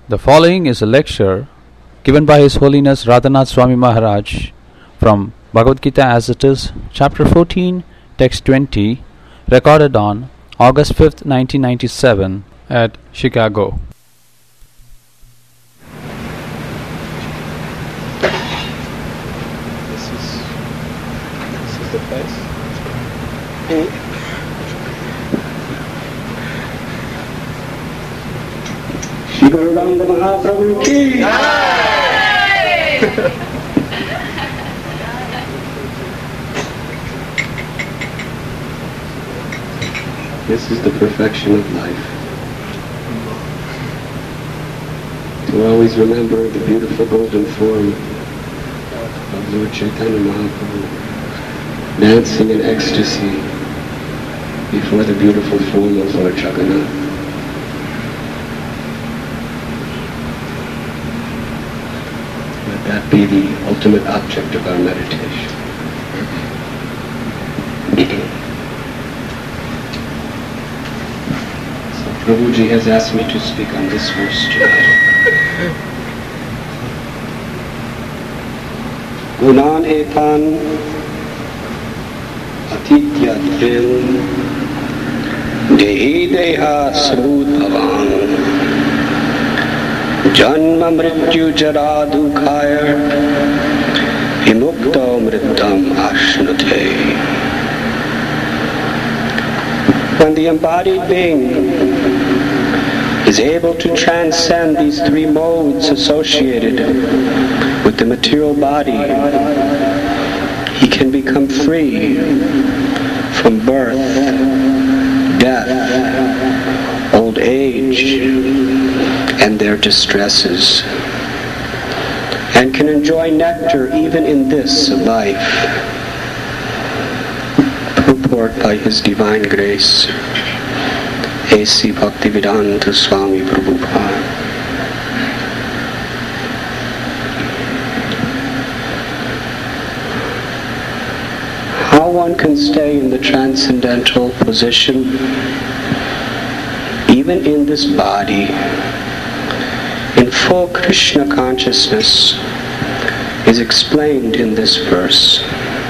The following is a lecture given by His Holiness Radhanath Swami Maharaj from Bhagavad Gita as it is, Chapter 14, Text 20, recorded on August 5th, 1997 at Chicago. This is the place. Shri Gauranga Mahaprabhu ki This is the perfection of life. To always remember the beautiful golden form of Lord Chaitanya Mahaprabhu dancing in ecstasy before the beautiful form of Lord Jagannath. Let that be the ultimate object of our meditation. So Prabhuji has asked me to speak on this verse tonight. Gunan etan atitya dvil dehi deha sarud bhavan janma mrityu jara dukhaya vimukta mritam ashnute. When the embodied being is able to transcend these three modes associated with the material body, he can become free from birth, death, old age, and their distresses, and can enjoy nectar even in this life. Purport by His Divine Grace, A.C. Bhaktivedanta Swami Prabhupada. How one can stay in the transcendental position, even in this body, in full Krishna consciousness, is explained in this verse.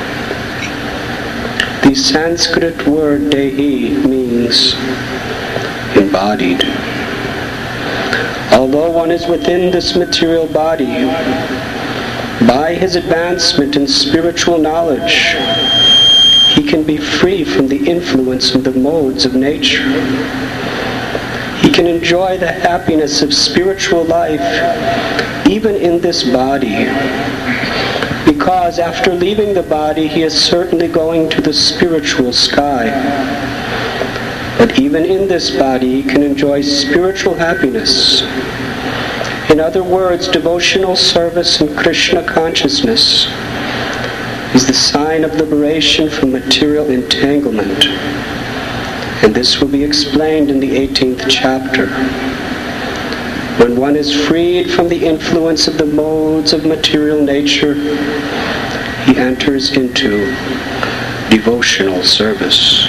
The Sanskrit word dehi means embodied. Although one is within this material body, by his advancement in spiritual knowledge, he can be free from the influence of the modes of nature. He can enjoy the happiness of spiritual life even in this body, because after leaving the body he is certainly going to the spiritual sky. But even in this body he can enjoy spiritual happiness. In other words, devotional service and Krishna consciousness is the sign of liberation from material entanglement. And this will be explained in the 18th chapter. When one is freed from the influence of the modes of material nature, he enters into devotional service.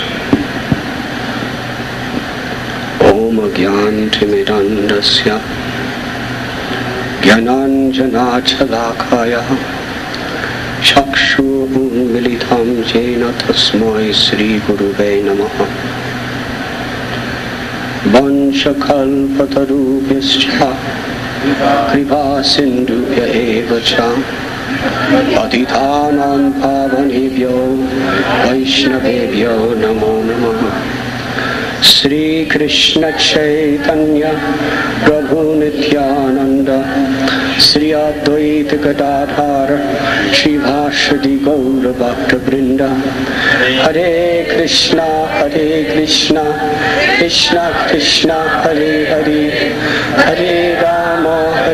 Om Agyantimidandasya Gyananjanachalakaya Chakshu Unmilitam Jena Tasmai Sri Guruve Namaha. Vanchakalpatarubhyascha Kripa Sindhubhya eva cha Patithanam pavanebhyo Vaishnavebhyo namo namaha. Sri Krishna Chaitanya Prabhu Nityananda Sri Advaita Gadadhar Shri Vashadi Gaura Bhakta Vrinda. Hare Krishna Krishna Krishna Hare Hare Hare Rama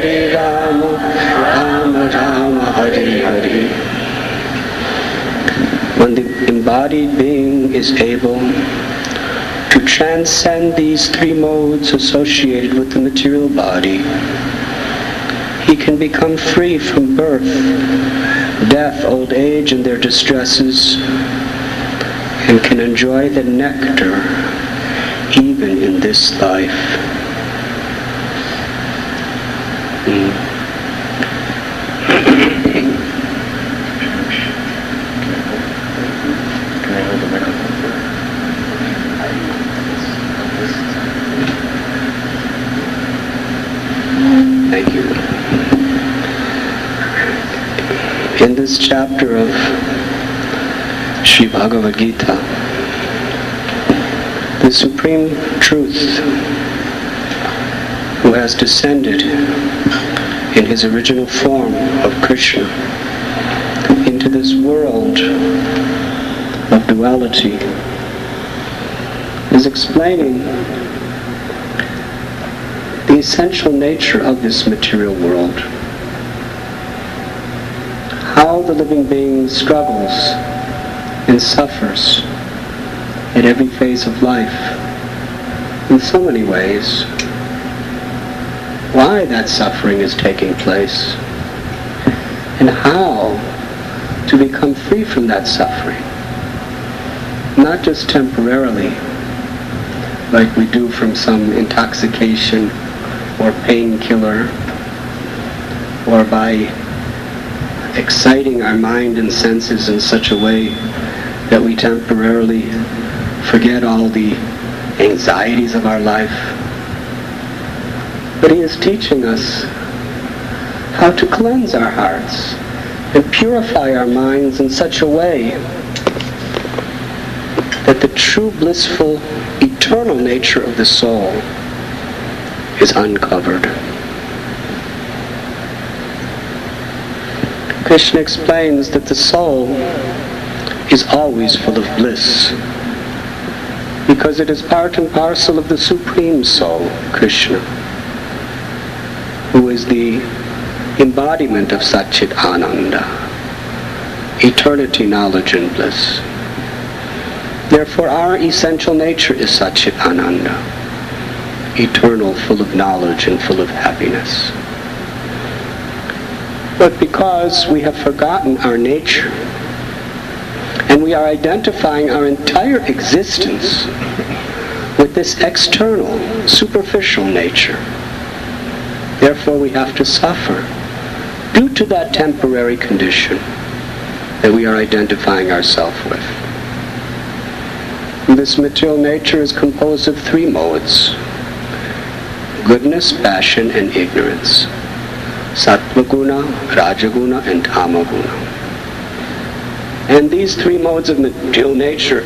Rama Rama Hare Hare. When the embodied being is able to transcend these three modes associated with the material body, he can become free from birth, death, old age, and their distresses, and can enjoy the nectar even in this life. In this chapter of Sri Bhagavad Gita, the Supreme Truth, who has descended in his original form of Krishna into this world of duality, is explaining the essential nature of this material world. How the living being struggles and suffers at every phase of life in so many ways. Why that suffering is taking place, and how to become free from that suffering. Not just temporarily, like we do from some intoxication or painkiller, or by exciting our mind and senses in such a way that we temporarily forget all the anxieties of our life. But he is teaching us how to cleanse our hearts and purify our minds in such a way that the true blissful, eternal nature of the soul is uncovered. Krishna explains that the soul is always full of bliss because it is part and parcel of the Supreme Soul, Krishna, who is the embodiment of Satchit Ananda, eternity, knowledge, and bliss. Therefore, our essential nature is Satchit Ananda, eternal, full of knowledge and full of happiness. But because we have forgotten our nature, and we are identifying our entire existence with this external, superficial nature, therefore we have to suffer due to that temporary condition that we are identifying ourselves with. This material nature is composed of three modes: goodness, passion, and ignorance. Sattva-guna, Rajaguna, and Tamaguna. And these three modes of material nature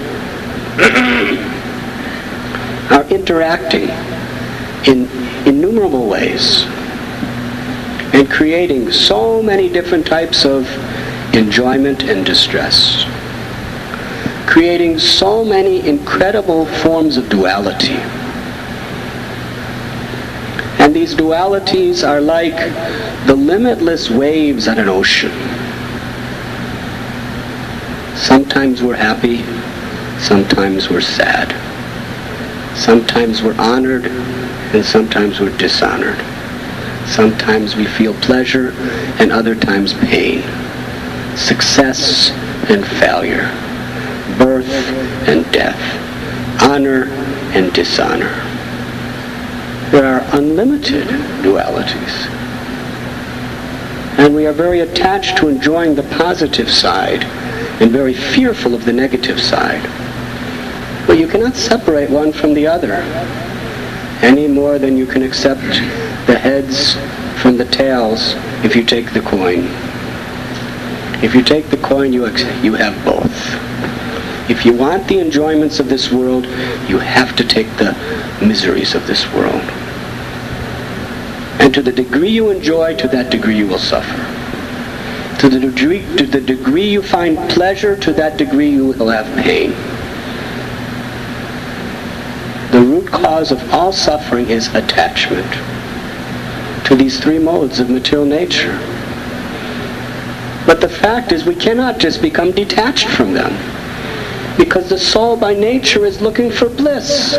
are interacting in innumerable ways and creating so many different types of enjoyment and distress, creating so many incredible forms of duality. And these dualities are like the limitless waves at an ocean. Sometimes we're happy, sometimes we're sad. Sometimes we're honored, and sometimes we're dishonored. Sometimes we feel pleasure, and other times pain. Success and failure. Birth and death. Honor and dishonor. There are unlimited dualities. And we are very attached to enjoying the positive side and very fearful of the negative side. But you cannot separate one from the other any more than you can accept the heads from the tails if you take the coin. If you take the coin, you have both. If you want the enjoyments of this world, you have to take the miseries of this world. And to the degree you enjoy, to that degree you will suffer. To the degree you find pleasure, to that degree you will have pain. The root cause of all suffering is attachment to these three modes of material nature. But the fact is we cannot just become detached from them, because the soul by nature is looking for bliss.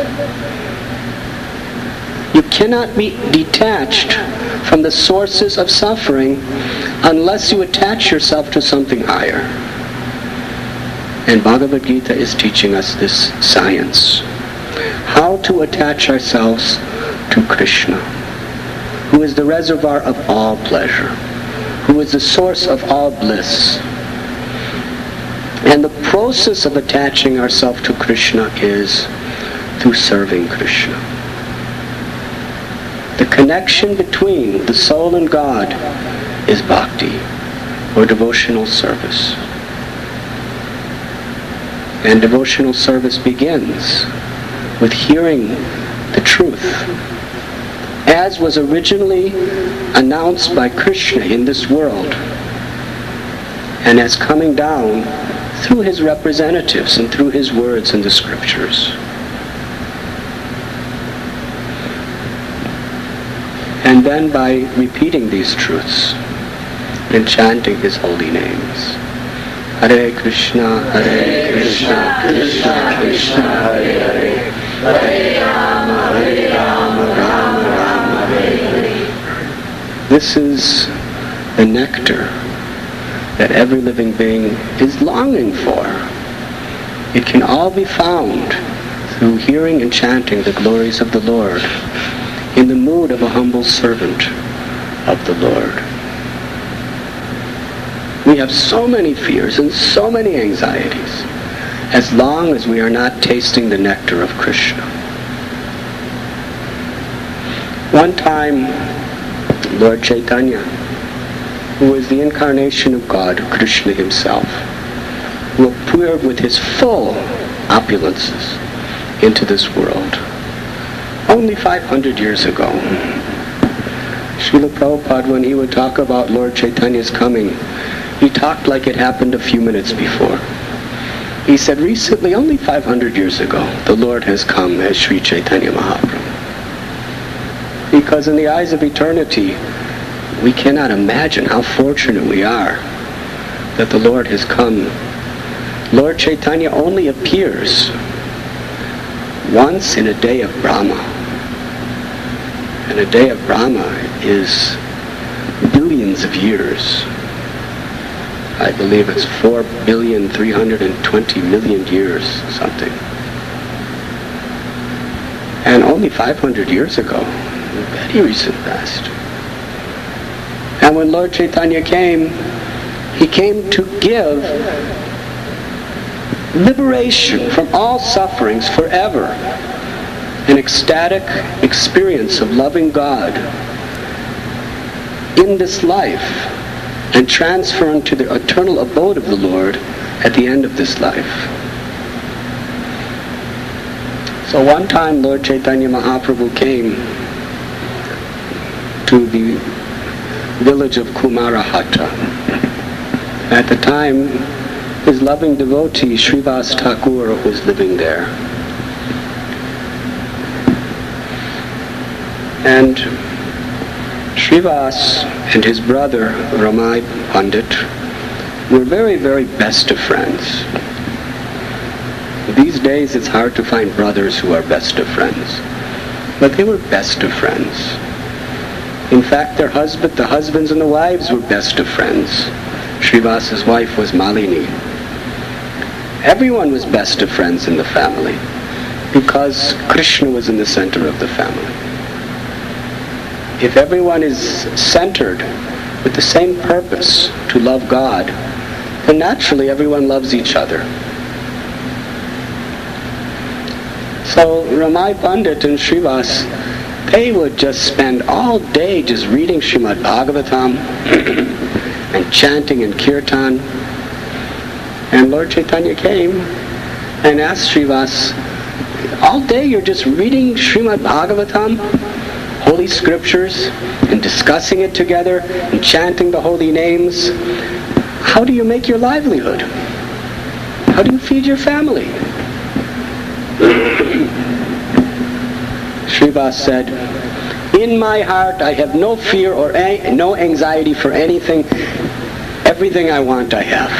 You cannot be detached from the sources of suffering unless you attach yourself to something higher. And Bhagavad Gita is teaching us this science. How to attach ourselves to Krishna, who is the reservoir of all pleasure, who is the source of all bliss. And the process of attaching ourselves to Krishna is through serving Krishna. The connection between the soul and God is bhakti. or devotional service. And devotional service begins with hearing the truth, as was originally announced by Krishna in this world, and as coming down through his representatives and through his words in the scriptures. And then by repeating these truths and chanting his holy names. Hare Krishna, Krishna Krishna, Hare Hare, Hare Rama, Rama Rama, Hare Hare. This is the nectar that every living being is longing for. It can all be found through hearing and chanting the glories of the Lord in the mood of a humble servant of the Lord. We have so many fears and so many anxieties as long as we are not tasting the nectar of Krishna. One time, Lord Chaitanya, who is the incarnation of God, Krishna himself, who appeared with his full opulences into this world only 500 years ago. Srila Prabhupada, when he would talk about Lord Chaitanya's coming, he talked like it happened a few minutes before. He said, recently, only 500 years ago, the Lord has come as Sri Chaitanya Mahaprabhu. Because in the eyes of eternity, we cannot imagine how fortunate we are that the Lord has come. Lord Chaitanya only appears once in a day of Brahma. And a day of Brahma is billions of years. I believe it's 4,320,000,000 years, something. And only 500 years ago, very recent past. And when Lord Chaitanya came, he came to give liberation from all sufferings forever, an ecstatic experience of loving God in this life, and transfer into the eternal abode of the Lord at the end of this life. So one time Lord Chaitanya Mahaprabhu came to the village of Kumarahatta. At the time, his loving devotee Srivas Thakur was living there. And Srivas and his brother Ramai Pandit were very, very best of friends. These days it's hard to find brothers who are best of friends, but they were best of friends. In fact, the husbands and the wives were best of friends. Srivas's wife was Malini. Everyone was best of friends in the family because Krishna was in the center of the family. If everyone is centered with the same purpose to love God, then naturally everyone loves each other. So Ramai Pandit and Srivas, they would just spend all day just reading Srimad Bhagavatam and chanting in kirtan. And Lord Chaitanya came and asked Srivas, all day you're just reading Srimad Bhagavatam, holy scriptures, and discussing it together and chanting the holy names. How do you make your livelihood? How do you feed your family? Srivas said, in my heart I have no fear or no anxiety for anything. Everything I want I have.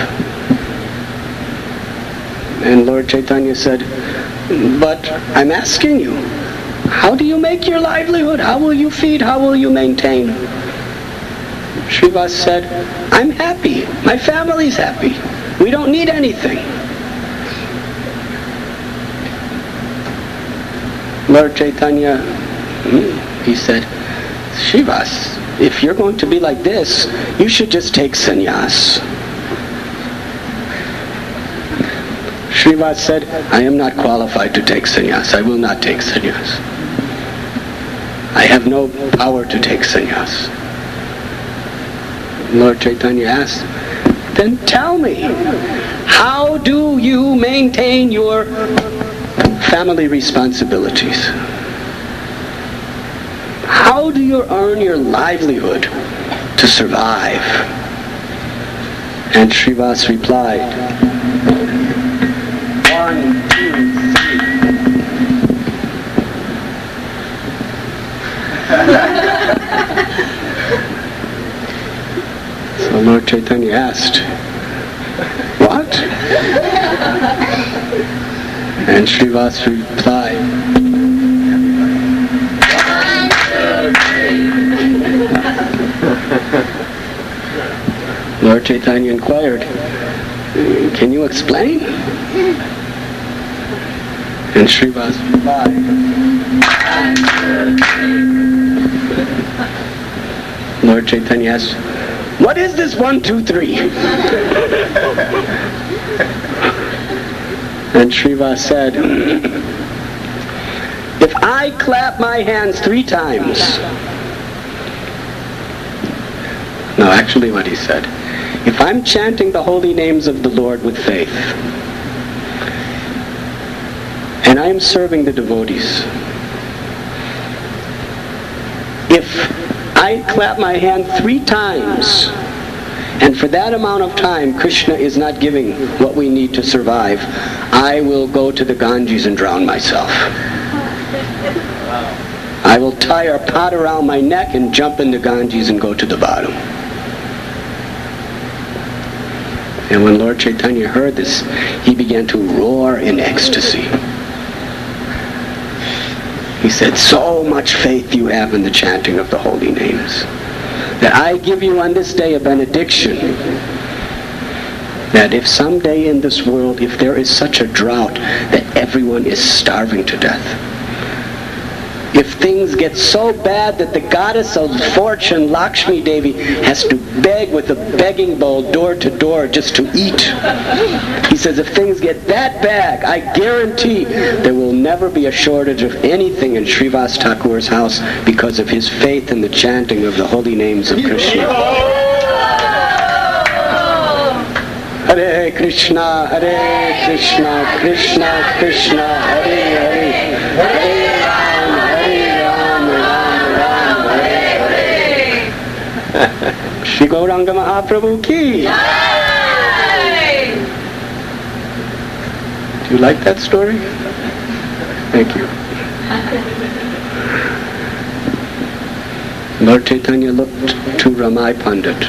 And Lord Chaitanya said, but I'm asking you, how do you make your livelihood? How will you feed? How will you maintain? Srivas said, I'm happy. My family's happy. We don't need anything. Lord Chaitanya, he said, Srivas, if you're going to be like this, you should just take sannyas. Srivas said, I am not qualified to take sannyas. I will not take sannyas. I have no power to take sannyas. Lord Chaitanya asked, then tell me, how do you maintain your family responsibilities? How do you earn your livelihood to survive? And Srivas replied, 1, 2, 3. So Lord Chaitanya asked, what? And Srivas replied, Lord Chaitanya inquired, can you explain? And Srivas replied, Lord Chaitanya asked, what is this 1, 2, 3? And Srivas said, if I clap my hands 3 times, no, actually what he said, if I'm chanting the holy names of the Lord with faith, and I am serving the devotees, if I clap my hand 3 times, and for that amount of time Krishna is not giving what we need to survive, I will go to the Ganges and drown myself. I will tie a pot around my neck and jump in the Ganges and go to the bottom. And when Lord Chaitanya heard this, he began to roar in ecstasy. He said, so much faith you have in the chanting of the holy names, that I give you on this day a benediction, that if someday in this world, if there is such a drought that everyone is starving to death, if things get so bad that the goddess of fortune, Lakshmi Devi, has to beg with a begging bowl door to door just to eat. He says if things get that bad, I guarantee there will never be a shortage of anything in Srivas Thakur's house because of his faith in the chanting of the holy names of Krishna. Hare Krishna, Hare Krishna, Krishna Krishna, Hare Hare, Hare Shri Gauranga Mahaprabhu ki. Do you like that story? Thank you. Lord Chaitanya looked to Ramai Pandit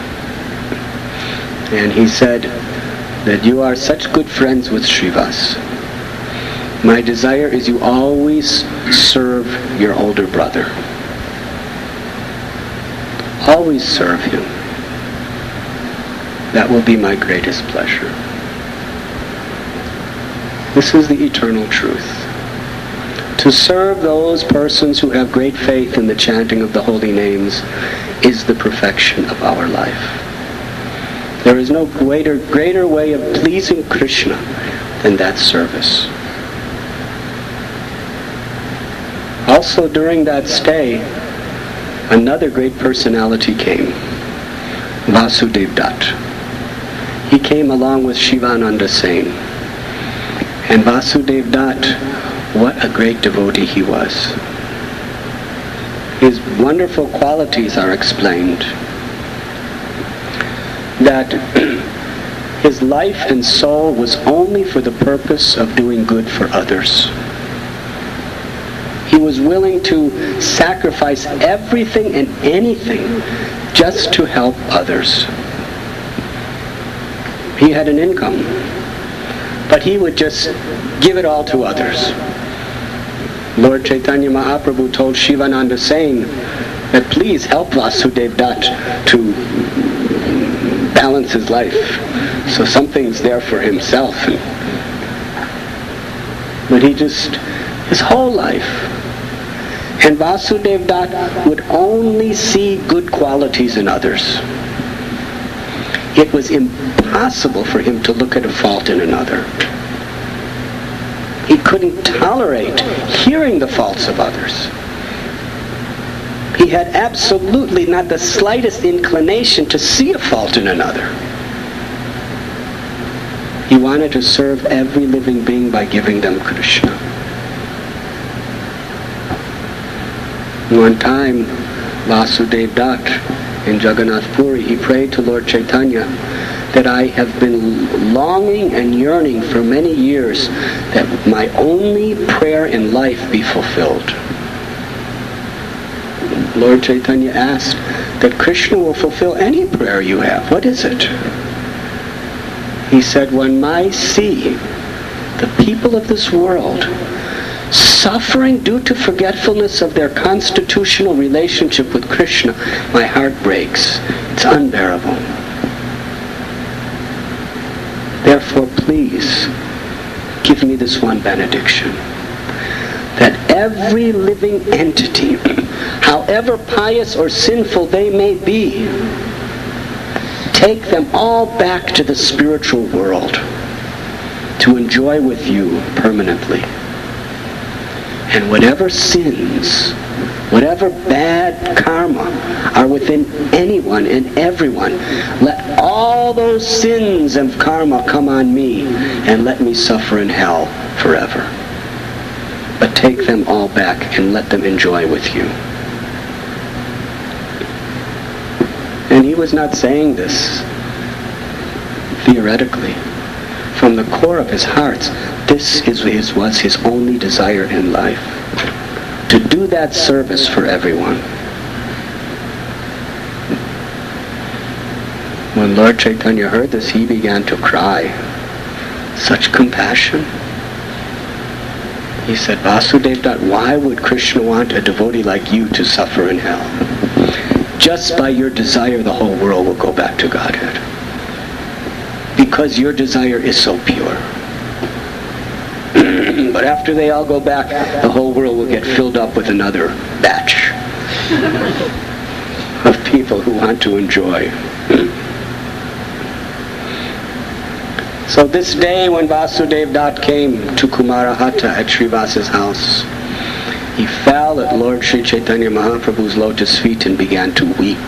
and he said that you are such good friends with Srivas. My desire is you always serve your older brother. Always serve him. That will be my greatest pleasure. This is the eternal truth. To serve those persons who have great faith in the chanting of the holy names is the perfection of our life. There is no greater way of pleasing Krishna than that service. Also during that stay, another great personality came, Vasudev Dutt. He came along with Shivananda Sen. And Vasudev Dutt, what a great devotee he was. His wonderful qualities are explained. That his life and soul was only for the purpose of doing good for others. He was willing to sacrifice everything and anything just to help others. He had an income, but he would just give it all to others. Lord Chaitanya Mahaprabhu told Shivananda Sen that please help Vasudev Dutt to balance his life, so something's there for himself. But he just, his whole life, and Vasudev Dutt would only see good qualities in others. It was impossible for him to look at a fault in another. He couldn't tolerate hearing the faults of others. He had absolutely not the slightest inclination to see a fault in another. He wanted to serve every living being by giving them Krishna. One time, Vasudev Dutt in Jagannath Puri, he prayed to Lord Chaitanya that I have been longing and yearning for many years that my only prayer in life be fulfilled. Lord Chaitanya asked that Krishna will fulfill any prayer you have. What is it? He said, when I see the people of this world suffering due to forgetfulness of their constitutional relationship with Krishna, my heart breaks. It's unbearable. Therefore, please, give me this one benediction, that every living entity, however pious or sinful they may be, take them all back to the spiritual world to enjoy with you permanently. And whatever sins, whatever bad karma are within anyone and everyone, let all those sins and karma come on me and let me suffer in hell forever. But take them all back and let them enjoy with you. And he was not saying this theoretically. From the core of his heart, this was his only desire in life. To do that service for everyone. When Lord Chaitanya heard this, he began to cry. Such compassion. He said, Vasudev Dutt, why would Krishna want a devotee like you to suffer in hell? Just by your desire, the whole world will go back to Godhead. Because your desire is so pure. But after they all go back, the whole world will get filled up with another batch of people who want to enjoy. So this day when Vasudev Dutt came to Kumarahata at Srivasa's house, he fell at Lord Sri Chaitanya Mahaprabhu's lotus feet and began to weep.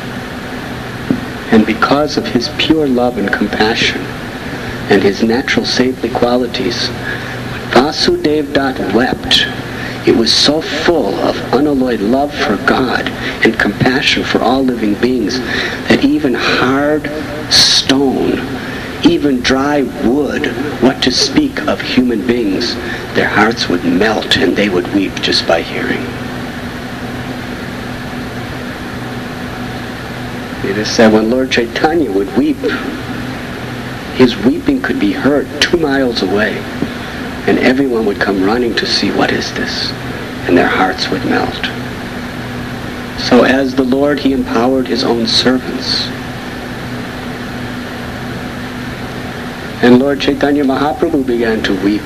And because of his pure love and compassion and his natural saintly qualities, Vasudev Dutt wept. It was so full of unalloyed love for God and compassion for all living beings that even hard stone, even dry wood, what to speak of human beings, their hearts would melt and they would weep just by hearing. It is said when Lord Chaitanya would weep, his weeping could be heard 2 miles away, and everyone would come running to see what is this, and their hearts would melt. So as the Lord, he empowered his own servants. And Lord Chaitanya Mahaprabhu began to weep.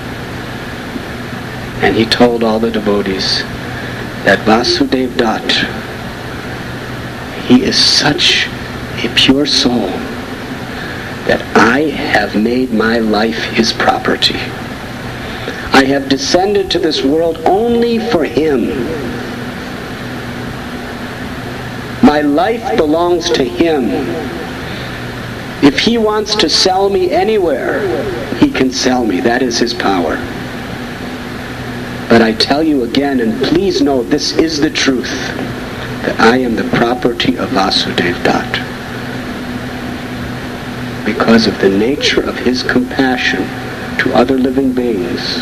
And he told all the devotees that Vasudev Dutt, he is such a pure soul that I have made my life his property. I have descended to this world only for him. My life belongs to him. If he wants to sell me anywhere, he can sell me. That is his power. But I tell you again, and please know this is the truth, that I am the property of Vasudev Dutt. Because of the nature of his compassion to other living beings,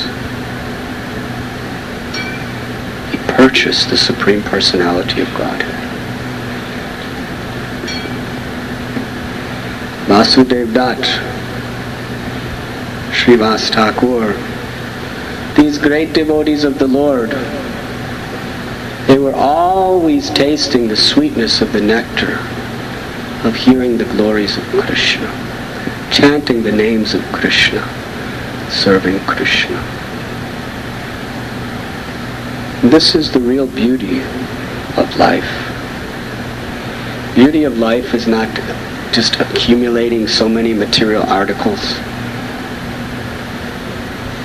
he purchased the Supreme Personality of Godhead. Vasudev Dutt, Srivas Thakur, these great devotees of the Lord, they were always tasting the sweetness of the nectar of hearing the glories of Krishna, chanting the names of Krishna, serving Krishna. This is the real beauty of life. Beauty of life is not just accumulating so many material articles,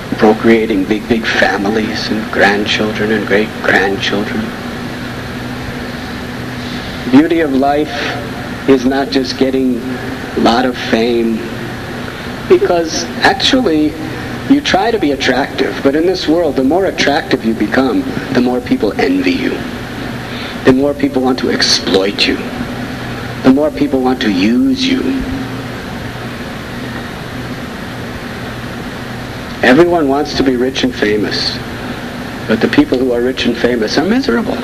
procreating big families and grandchildren and great-grandchildren. Beauty of life is not just getting a lot of fame, because actually you try to be attractive, but in this world, the more attractive you become, the more people envy you. The more people want to exploit you. The more people want to use you. Everyone wants to be rich and famous, but the people who are rich and famous are miserable.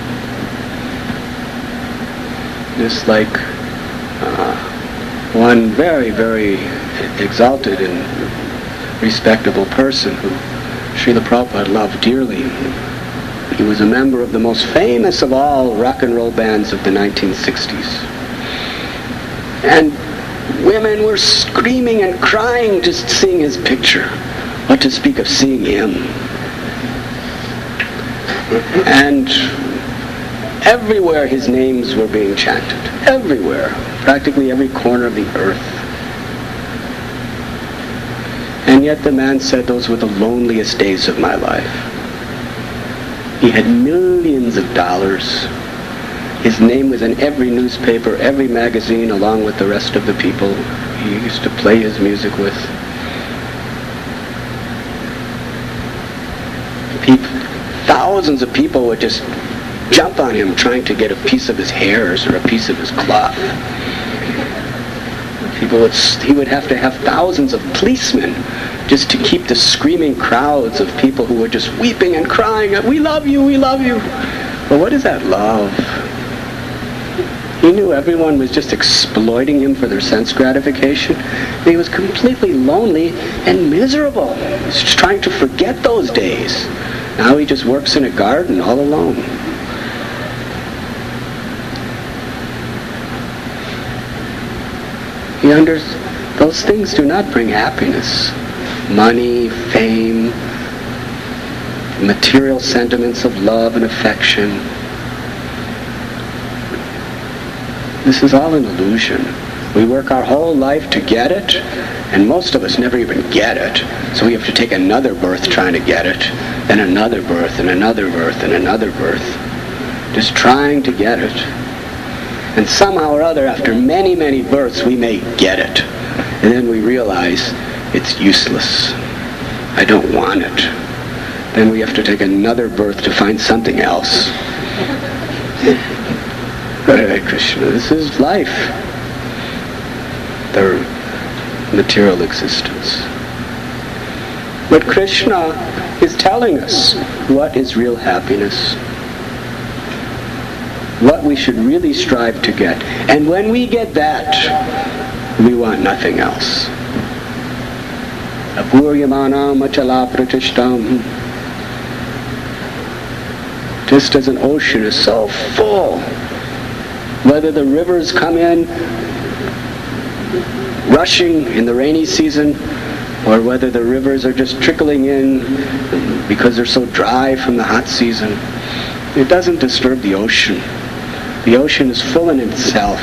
Just like one very, very exalted and respectable person who Srila Prabhupada loved dearly. He was a member of the most famous of all rock and roll bands of the 1960s. And women were screaming and crying just seeing his picture. What to speak of seeing him? And everywhere his names were being chanted. Everywhere. Practically every corner of the earth. And yet the man said, those were the loneliest days of my life. He had millions of dollars. His name was in every newspaper, every magazine, along with the rest of the people he used to play his music with. Thousands of people would just jump on him trying to get a piece of his hairs or a piece of his cloth. He would have to have thousands of policemen just to keep the screaming crowds of people who were just weeping and crying, we love you, we love you. But what is that love? He knew everyone was just exploiting him for their sense gratification. He was completely lonely and miserable. He was just trying to forget those days. Now he just works in a garden all alone. Those things do not bring happiness. Money, fame, material sentiments of love and affection. This is all an illusion. We work our whole life to get it, and most of us never even get it. So we have to take another birth trying to get it, then another birth, and another birth, and another birth. Just trying to get it. And somehow or other, after many, many births, we may get it. And then we realize it's useless. I don't want it. Then we have to take another birth to find something else. Hare Krishna, this is life. The material existence. But Krishna is telling us what is real happiness. What we should really strive to get. And when we get that, we want nothing else. Apuryamanam achala pratishtam. Just as an ocean is so full, whether the rivers come in rushing in the rainy season, or whether the rivers are just trickling in because they're so dry from the hot season, it doesn't disturb the ocean. The ocean is full in itself.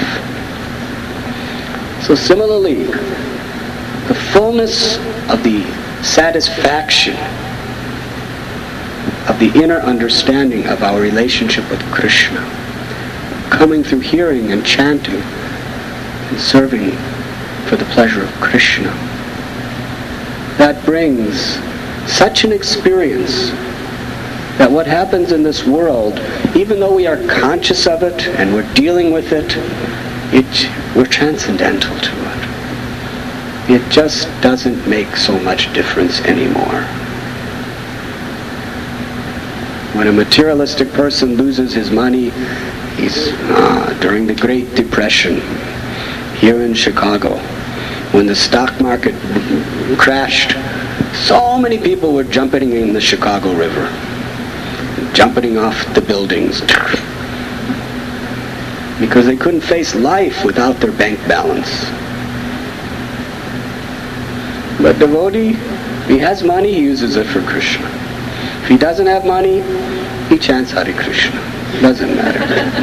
So similarly, the fullness of the satisfaction of the inner understanding of our relationship with Krishna, coming through hearing and chanting and serving for the pleasure of Krishna, that brings such an experience that what happens in this world, even though we are conscious of it and we're dealing with it, we're transcendental to it. It just doesn't make so much difference anymore. When a materialistic person loses his money, during the Great Depression here in Chicago, when the stock market crashed, so many people were jumping in the Chicago River, jumping off the buildings, because they couldn't face life without their bank balance. But devotee, he has money, he uses it for Krishna. If he doesn't have money, he chants Hare Krishna. Doesn't matter.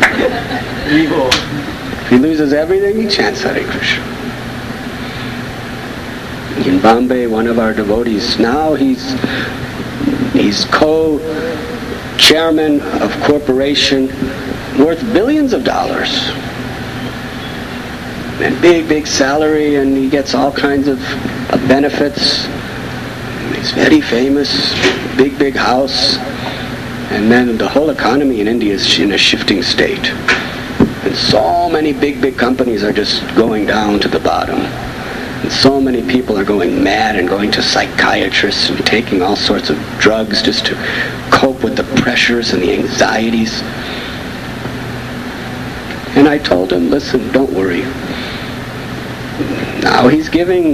If he loses everything, he chants Hare Krishna. In Bombay, one of our devotees, now he's co-chairman of corporation worth billions of dollars. And big salary, and he gets all kinds of benefits. He's very famous, big house. And then the whole economy in India is in a shifting state. And so many big companies are just going down to the bottom. And so many people are going mad and going to psychiatrists and taking all sorts of drugs just to cope with the pressures and the anxieties. And I told him, listen, don't worry. Now he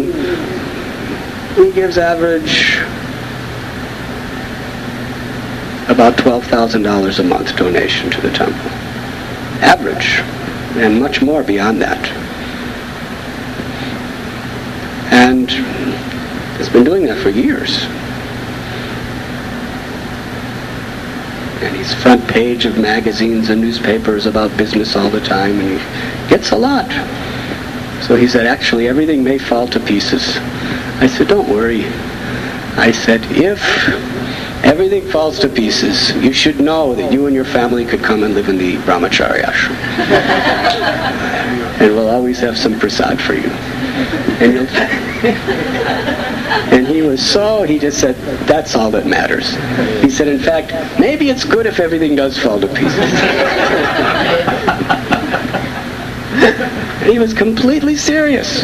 gives average about $12,000 a month donation to the temple. Average. And much more beyond that. And he's been doing that for years. And he's front page of magazines and newspapers about business all the time, and he gets a lot. So he said, actually, everything may fall to pieces. I said, don't worry. I said, if everything falls to pieces, you should know that you and your family could come and live in the Brahmachari ashram. And we'll always have some prasad for you. And he just said, that's all that matters. He said, in fact, maybe it's good if everything does fall to pieces. And he was completely serious.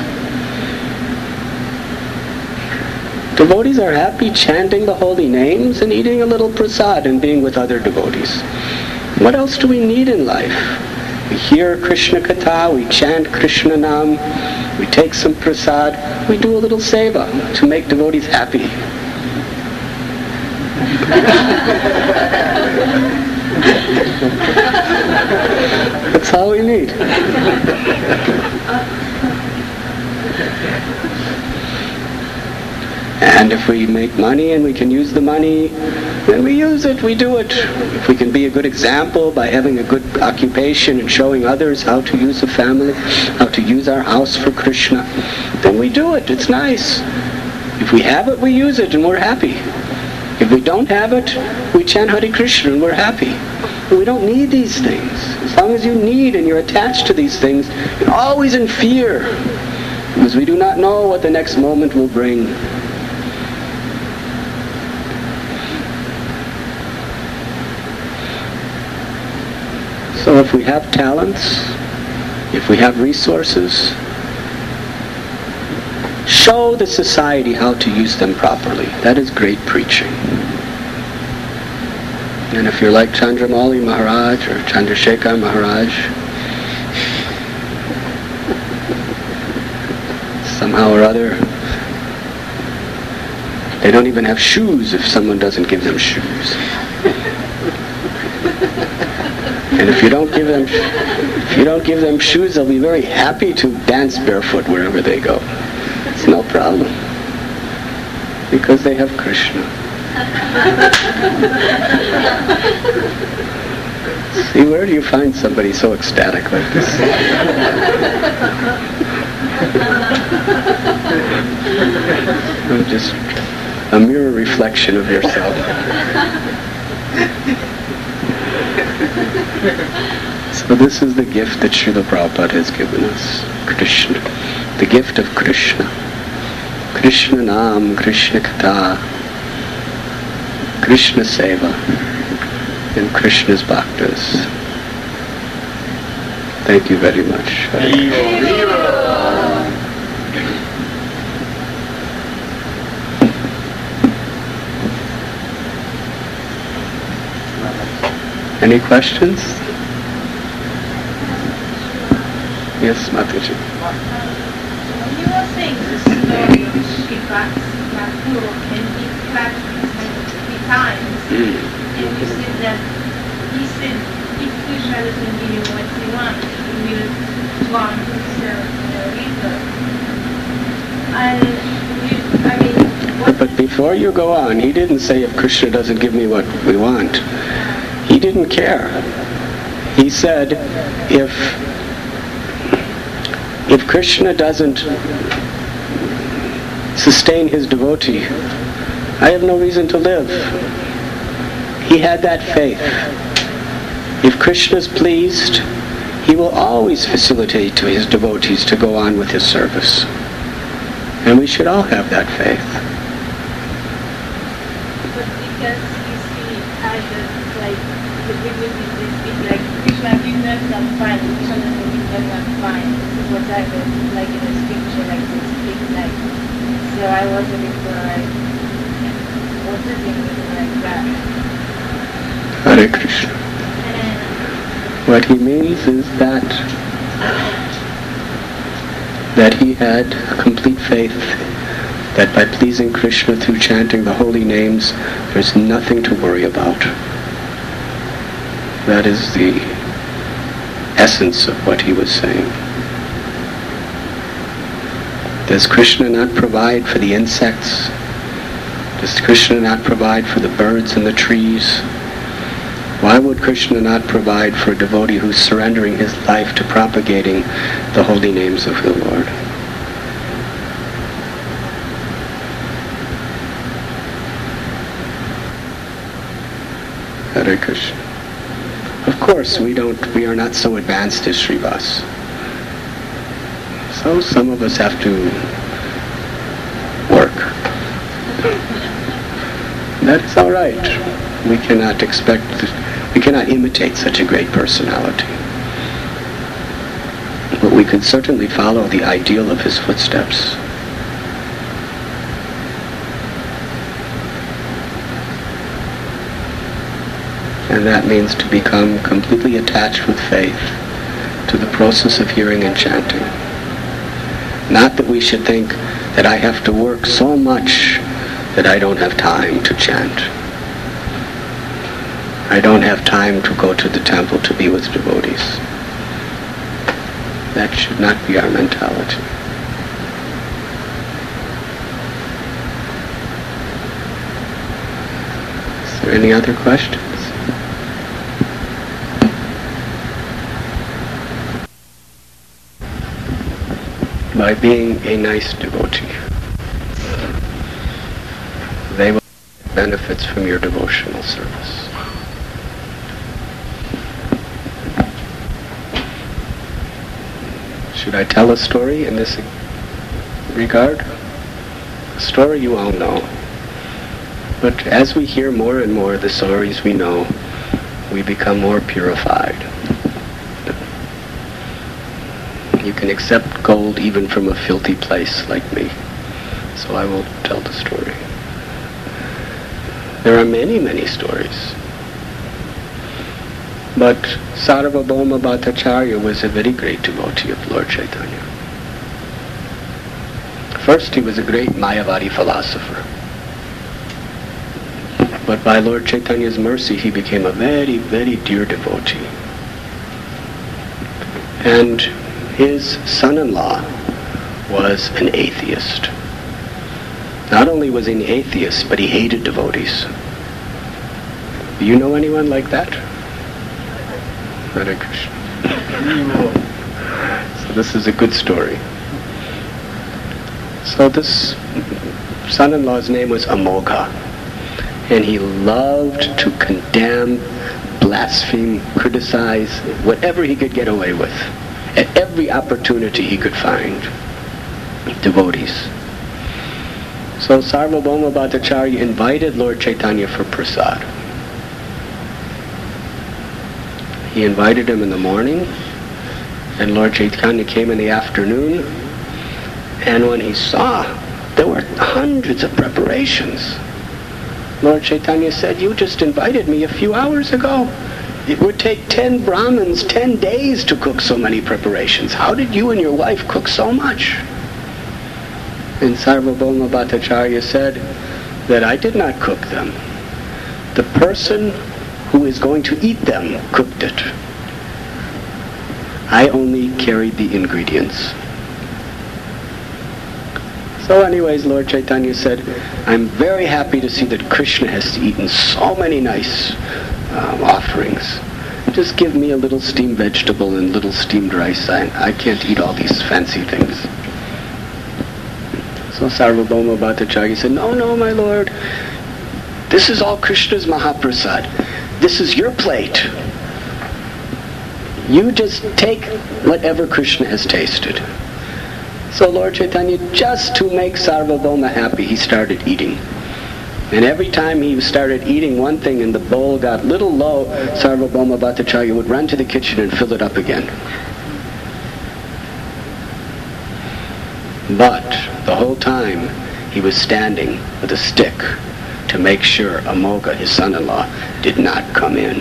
Devotees are happy chanting the holy names and eating a little prasad and being with other devotees. What else do we need in life? We hear Krishna Katha, we chant Krishna Nam, we take some prasad, we do a little seva to make devotees happy. That's all we need. And if we make money and we can use the money, then we use it, we do it. If we can be a good example by having a good occupation and showing others how to use a family, how to use our house for Krishna, then we do it. It's nice. If we have it, we use it and we're happy. If we don't have it, we chant Hare Krishna and we're happy. But we don't need these things. As long as you need and you're attached to these things, you're always in fear, because we do not know what the next moment will bring. So if we have talents, if we have resources, show the society how to use them properly. That is great preaching. And if you're like Chandramauli Maharaj or Chandrasekhar Maharaj, somehow or other, they don't even have shoes if someone doesn't give them shoes. And if you don't give them shoes, they'll be very happy to dance barefoot wherever they go. It's no problem, because they have Krishna. See, where do you find somebody so ecstatic like this? Just a mirror reflection of yourself. So this is the gift that Srila Prabhupada has given us, Krishna. The gift of Krishna. Krishna Nam, Krishna Katha, Krishna Seva, and Krishna's Bhaktas. Thank you very much. Any questions? Yes, Mataji. When you were saying the story of Shrivatsu can be practiced 3 times, and you said that he said if Krishna doesn't give you what you want, you will drown yourself in the river. But before you go on, he didn't say if Krishna doesn't give me what we want. He didn't care. He said, if Krishna doesn't sustain his devotee, I have no reason to live. He had that faith. If Krishna is pleased, he will always facilitate to his devotees to go on with his service. And we should all have that faith. But because you see, I just like the devotees they speak like Krishna give them some fine, Krishna doesn't give them some fine. Whatever, like in a scripture, like they speak like. So I was looking for like, what does it mean like that? Hare Krishna. What he means is that he had complete faith that by pleasing Krishna through chanting the holy names, there's nothing to worry about. That is the essence of what he was saying. Does Krishna not provide for the insects? Does Krishna not provide for the birds and the trees? Why would Krishna not provide for a devotee who's surrendering his life to propagating the holy names of the Lord? Hare Krishna. Of course, we are not so advanced as Srivas. So some of us have to work. That's all right. We cannot imitate such a great personality. But we could certainly follow the ideal of his footsteps. And that means to become completely attached with faith to the process of hearing and chanting. Not that we should think that I have to work so much that I don't have time to chant. I don't have time to go to the temple to be with devotees. That should not be our mentality. Is there any other questions? By being a nice devotee, they will get benefits from your devotional service. Should I tell a story in this regard? A story you all know. But as we hear more and more the stories we know, we become more purified. You can accept gold even from a filthy place like me. So I will tell the story. There are many, many stories. But Sarvabhauma Bhattacharya was a very great devotee of Lord Chaitanya. First, he was a great Mayavadi philosopher. But by Lord Chaitanya's mercy, he became a very, very dear devotee. And his son-in-law was an atheist. Not only was he an atheist, but he hated devotees. Do you know anyone like that? Hare Krishna. So this is a good story. So this son-in-law's name was Amogha, and he loved to condemn, blaspheme, criticize, whatever he could get away with. At every opportunity he could find, devotees. So Sarvabhauma Bhattacharya invited Lord Chaitanya for prasad. He invited him in the morning, and Lord Chaitanya came in the afternoon, and when he saw there were hundreds of preparations, Lord Chaitanya said, "You just invited me a few hours ago. It would take 10 Brahmins 10 days to cook so many preparations. How did you and your wife cook so much?" And Sarvabhauma Bhattacharya said that I did not cook them. The person who is going to eat them cooked it. I only carried the ingredients. So anyways, Lord Chaitanya said, "I'm very happy to see that Krishna has eaten so many nice offerings. Just give me a little steamed vegetable and little steamed rice. I can't eat all these fancy things." So Sarvabhauma Bhattacharya said, No, my lord. This is all Krishna's Mahaprasad. This is your plate. You just take whatever Krishna has tasted. So Lord Chaitanya, just to make Sarvabhauma happy, he started eating. And every time he started eating one thing and the bowl got a little low, Sarvabhauma Bhattacharya would run to the kitchen and fill it up again. But the whole time he was standing with a stick to make sure Amoga, his son-in-law, did not come in.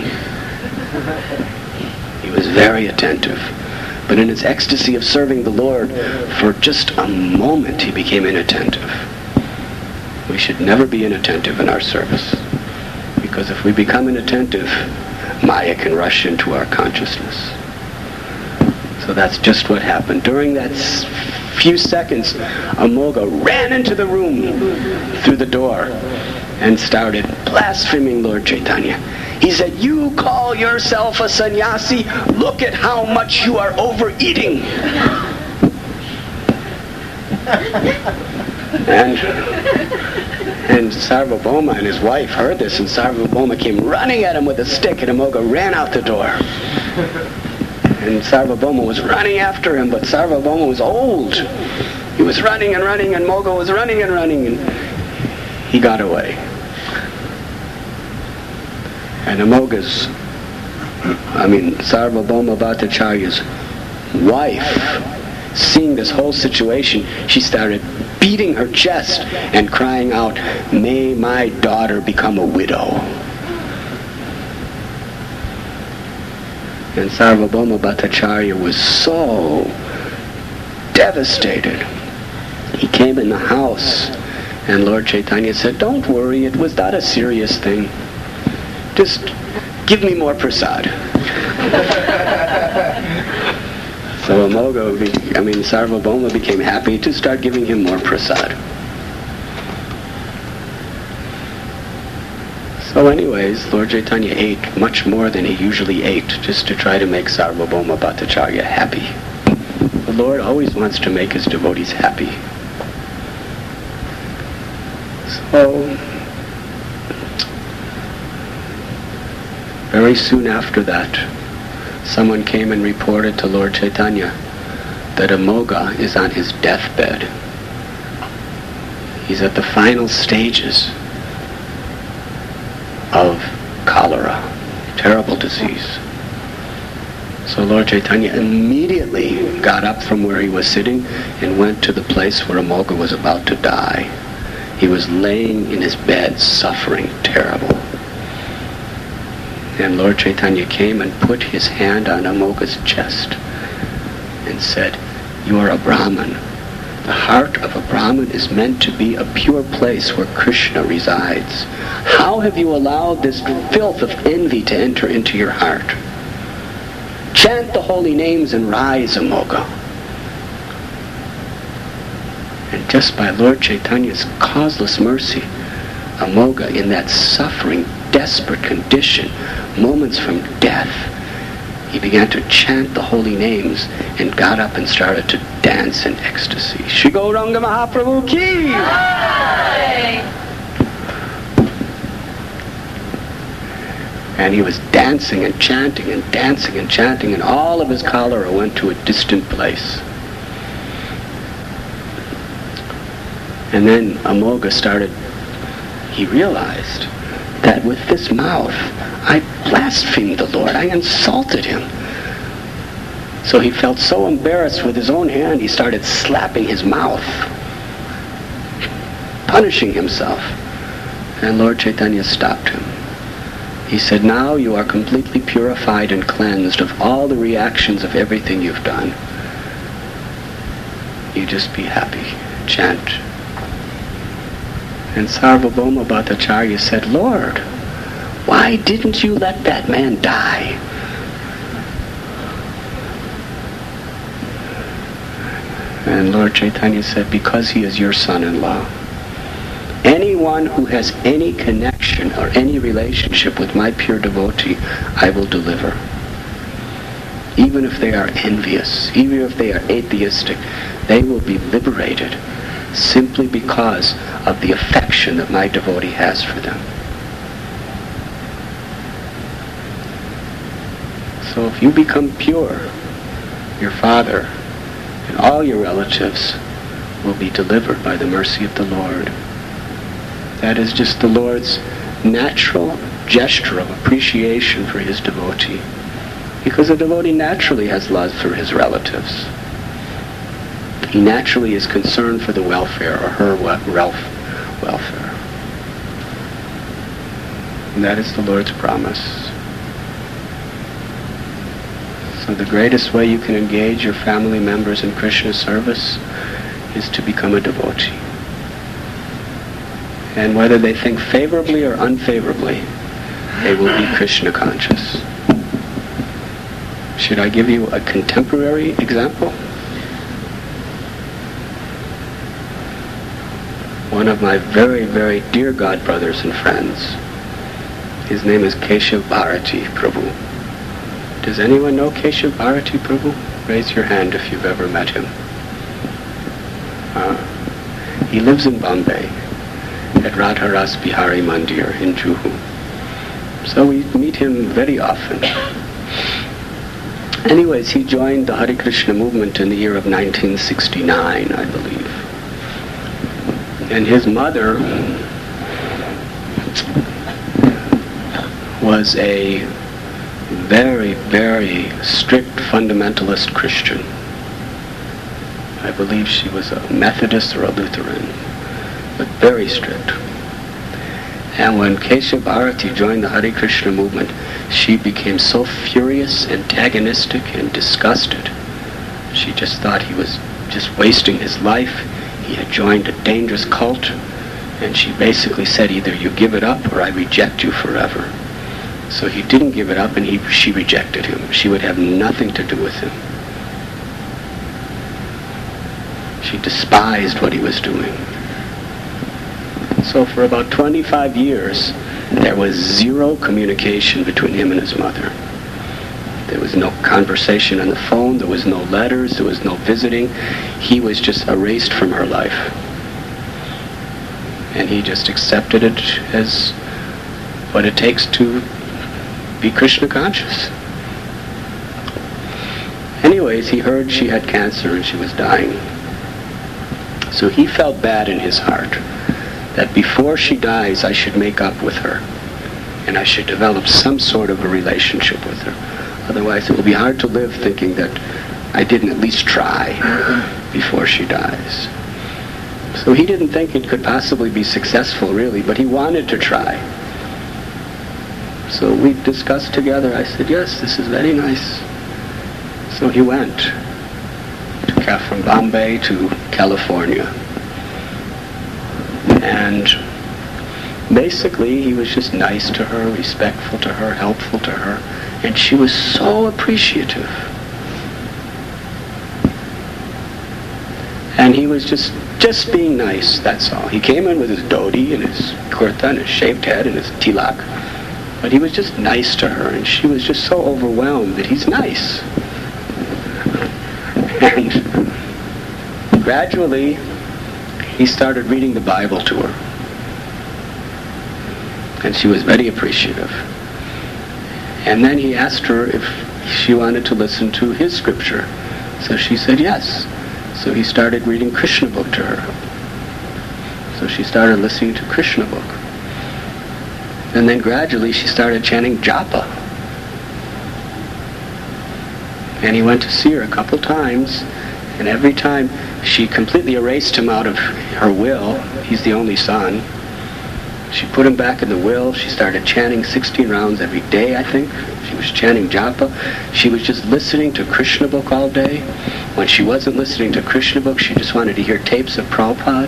He was very attentive. But in his ecstasy of serving the Lord, for just a moment he became inattentive. We should never be inattentive in our service. Because if we become inattentive, Maya can rush into our consciousness. So that's just what happened. During that few seconds, Amoga ran into the room through the door and started blaspheming Lord Chaitanya. He said, "You call yourself a sannyasi? Look at how much you are overeating." And Sarvabhauma and his wife heard this, and Sarvabhauma came running at him with a stick, and Amoga ran out the door. And Sarvabhauma was running after him, but Sarvabhauma was old. He was running and running, and Moga was running and running, and he got away. And Sarvabhauma Bhattacharya's wife, seeing this whole situation, she started beating her chest and crying out, "May my daughter become a widow." And Sarvabhauma Bhattacharya was so devastated. He came in the house, and Lord Chaitanya said, "Don't worry, it was not a serious thing. Just give me more prasad." So Sarvabhauma became happy to start giving him more prasad. So anyways, Lord Chaitanya ate much more than he usually ate, just to try to make Sarvabhauma Bhattacharya happy. The Lord always wants to make his devotees happy. So, very soon after that, someone came and reported to Lord Chaitanya that Amoga is on his deathbed. He's at the final stages of cholera, terrible disease. So Lord Chaitanya immediately got up from where he was sitting and went to the place where Amoga was about to die. He was laying in his bed, suffering terrible. And Lord Chaitanya came and put his hand on Amoga's chest and said, "You are a Brahmin. The heart of a Brahmin is meant to be a pure place where Krishna resides. How have you allowed this filth of envy to enter into your heart? Chant the holy names and rise, Amoga." And just by Lord Chaitanya's causeless mercy, Amoga, in that suffering, desperate condition, moments from death, he began to chant the holy names and got up and started to dance in ecstasy. Shri Gauranga Mahaprabhu ki! And he was dancing and chanting and dancing and chanting, and all of his cholera went to a distant place. And then Amoga he realized that with this mouth, I blasphemed the Lord, I insulted him. So he felt so embarrassed with his own hand, he started slapping his mouth, punishing himself. And Lord Chaitanya stopped him. He said, "Now you are completely purified and cleansed of all the reactions of everything you've done. You just be happy, chant." And Sarvabhauma Bhattacharya said, "Lord, why didn't you let that man die?" And Lord Chaitanya said, "Because he is your son-in-law. Anyone who has any connection or any relationship with my pure devotee, I will deliver. Even if they are envious, even if they are atheistic, they will be liberated simply because of the affection that my devotee has for them." So if you become pure, your father and all your relatives will be delivered by the mercy of the Lord. That is just the Lord's natural gesture of appreciation for his devotee. Because a devotee naturally has love for his relatives. He naturally is concerned for the welfare or her welfare. And that is the Lord's promise. So the greatest way you can engage your family members in Krishna service is to become a devotee. And whether they think favorably or unfavorably, they will be Krishna conscious. Should I give you a contemporary example? One of my very, very dear God brothers and friends, his name is Keshav Bharati Prabhu. Does anyone know Keshav Bharati Prabhu? Raise your hand if you've ever met him. He lives in Bombay at Radha Ras Bihari Mandir in Juhu. So we meet him very often. Anyways, he joined the Hare Krishna movement in the year of 1969, I believe. And his mother was a very, very strict fundamentalist Christian. I believe she was a Methodist or a Lutheran, but very strict. And when Keshav Bharati joined the Hare Krishna movement, she became so furious, antagonistic, and disgusted. She just thought he was just wasting his life. He had joined a dangerous cult, and she basically said, either you give it up or I reject you forever. So he didn't give it up, and she rejected him. She would have nothing to do with him. She despised what he was doing. So for about 25 years, there was zero communication between him and his mother. There was no conversation on the phone, there was no letters, there was no visiting. He was just erased from her life. And he just accepted it as what it takes to be Krishna conscious. Anyways, he heard she had cancer and she was dying. So he felt bad in his heart that before she dies, I should make up with her. And I should develop some sort of a relationship with her. Otherwise, it will be hard to live thinking that I didn't at least try before she dies. So he didn't think it could possibly be successful, really, but he wanted to try. So we discussed together. I said, yes, this is very nice. So he went from Bombay to California. And basically, he was just nice to her, respectful to her, helpful to her, and she was so appreciative. And he was just being nice, that's all. He came in with his dhoti and his kurta and his shaved head and his tilak, but he was just nice to her, and she was just so overwhelmed that he's nice. And gradually, he started reading the Bible to her. And she was very appreciative. And then he asked her if she wanted to listen to his scripture. So she said yes. So he started reading Krishna book to her. So she started listening to Krishna book. And then gradually she started chanting japa. And he went to see her a couple times, and every time she completely erased him out of her will. He's the only son. She put him back in the will. She started chanting 16 rounds every day, I think. She was chanting japa. She was just listening to Krishna book all day. When she wasn't listening to Krishna book, she just wanted to hear tapes of Prabhupada.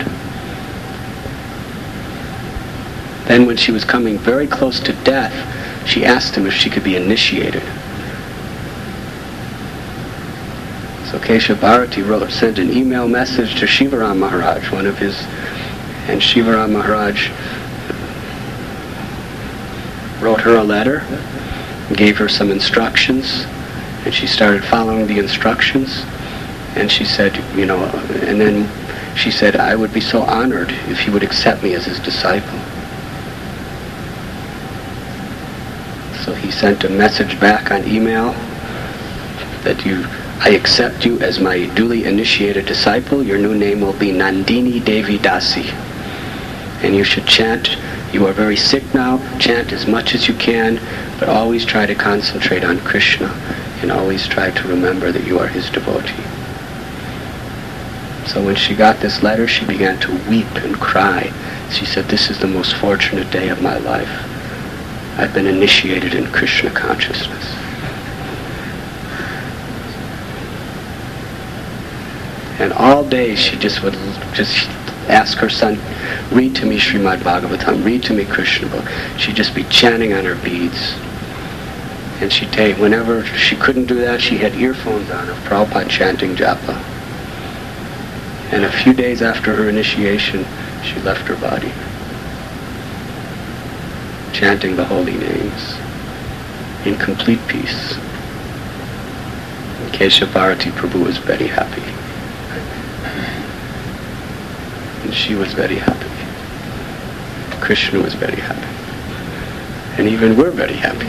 Then when she was coming very close to death, she asked him if she could be initiated. So Keshav Bharati sent an email message to Shivaram Maharaj, one of his, and Shivaram Maharaj wrote her a letter, gave her some instructions, and she started following the instructions. And she said, and then she said, I would be so honored if he would accept me as his disciple. So he sent a message back on email that I accept you as my duly initiated disciple. Your new name will be Nandini Devi Dasi. And you should chant. You are very sick now. Chant as much as you can, but always try to concentrate on Krishna and always try to remember that you are his devotee. So when she got this letter, she began to weep and cry. She said, this is the most fortunate day of my life. I've been initiated in Krishna consciousness. And all day she just would just ask her son, read to me Srimad Bhagavatam, read to me Krishna book. She'd just be chanting on her beads. And she'd take, whenever she couldn't do that, she had earphones on of Prabhupada chanting japa. And a few days after her initiation, she left her body, chanting the holy names in complete peace. Keshav Bharati Prabhu was very happy. And she was very happy. Krishna was very happy. And even we're very happy.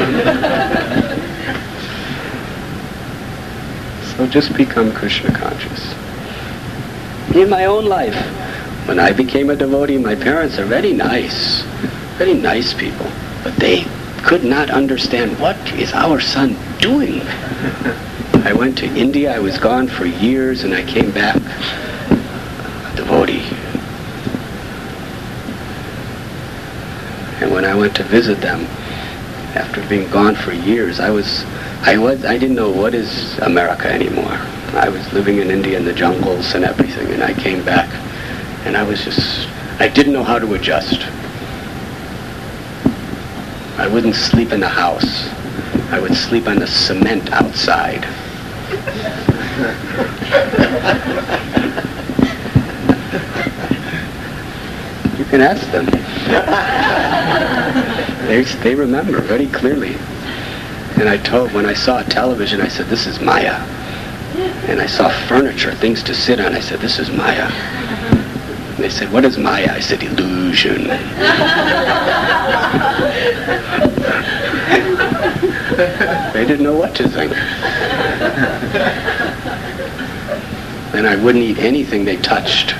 So just become Krishna conscious. In my own life, when I became a devotee, my parents are very nice people, but they could not understand what is our son doing. I went to India, I was gone for years, and I came back a devotee. And when I went to visit them, after being gone for years, I didn't know what is America anymore. I was living in India in the jungles and everything, and I came back, and I didn't know how to adjust. I wouldn't sleep in the house. I would sleep on the cement outside. You can ask them. They remember very clearly. And when I saw television, I said, this is Maya. And I saw furniture, things to sit on. I said, this is Maya. And they said, what is Maya? I said, illusion. They didn't know what to think. And I wouldn't eat anything they touched.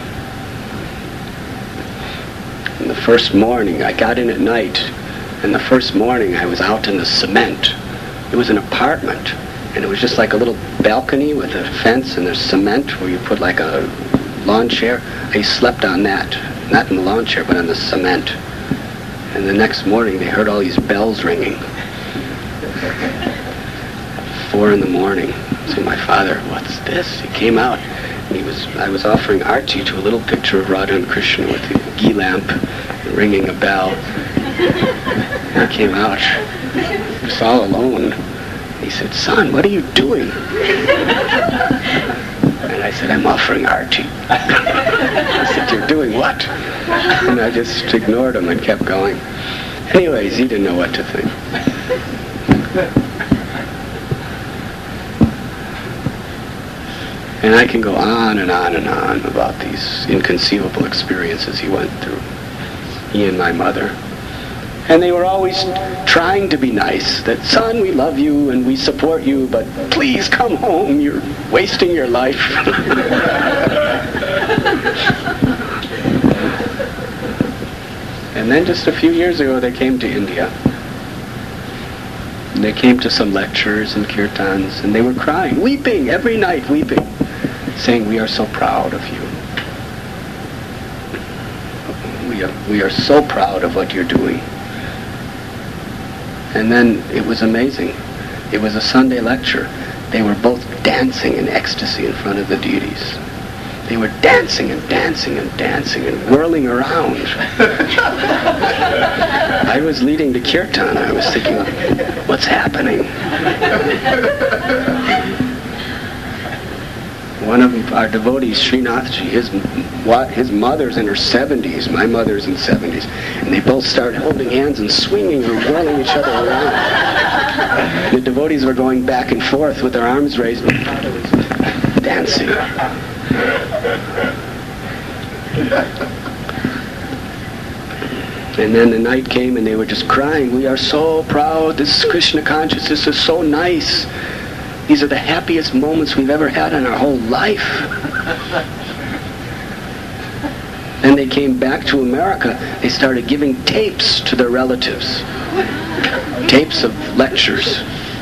And the first morning, I got in at night, and the first morning I was out in the cement. It was an apartment, and it was just like a little balcony with a fence and there's cement where you put like a lawn chair. I slept on that, not in the lawn chair, but on the cement. And the next morning they heard all these bells ringing. 4 a.m. So my father, what's this? He came out, and I was offering arti to a little picture of Radha and Krishna with a ghee lamp ringing a bell. And he came out, he was all alone. He said, son, what are you doing? And I said, I'm offering arti. He said, you're doing what? And I just ignored him and kept going. Anyways, he didn't know what to think. And I can go on and on and on about these inconceivable experiences he went through, he and my mother. And they were always trying to be nice, that, son, we love you and we support you, but please come home, you're wasting your life. And then just a few years ago, they came to India. And they came to some lectures and kirtans, and they were crying, weeping, every night weeping, saying, we are so proud of you. We are so proud of what you're doing. And then it was amazing. It was a Sunday lecture. They were both dancing in ecstasy in front of the deities. They were dancing and dancing and dancing and whirling around. I was leading the kirtan. I was thinking, what's happening? One of our devotees, Srinathji, his mother's in her 70s, my mother's in 70s, and they both started holding hands and swinging and whirling each other around. The devotees were going back and forth with their arms raised, dancing. And then the night came and they were just crying, we are so proud, this Krishna consciousness is so nice. These are the happiest moments we've ever had in our whole life. Then they came back to America. They started giving tapes to their relatives. Tapes of lectures.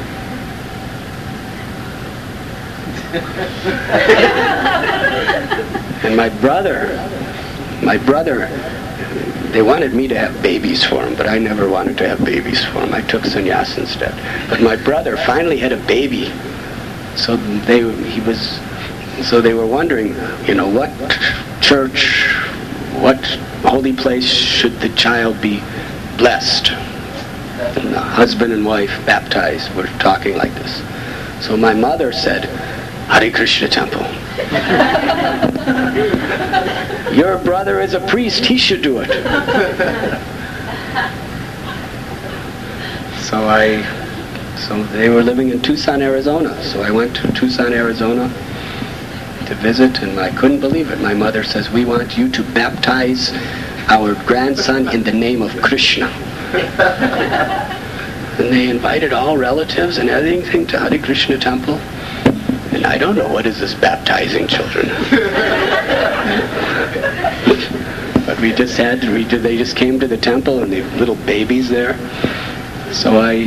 And my brother, they wanted me to have babies for him, but I never wanted to have babies for him. I took sannyas instead. But my brother finally had a baby. So they were wondering, what church, what holy place should the child be blessed? And the husband and wife baptized were talking like this. So my mother said, Hare Krishna temple. Your brother is a priest, he should do it. So they were living in Tucson, Arizona. So I went to Tucson, Arizona to visit, and I couldn't believe it. My mother says, we want you to baptize our grandson in the name of Krishna. And they invited all relatives and everything to Hare Krishna temple. And I don't know, what is this baptizing children? But they just came to the temple and the little babies there. So I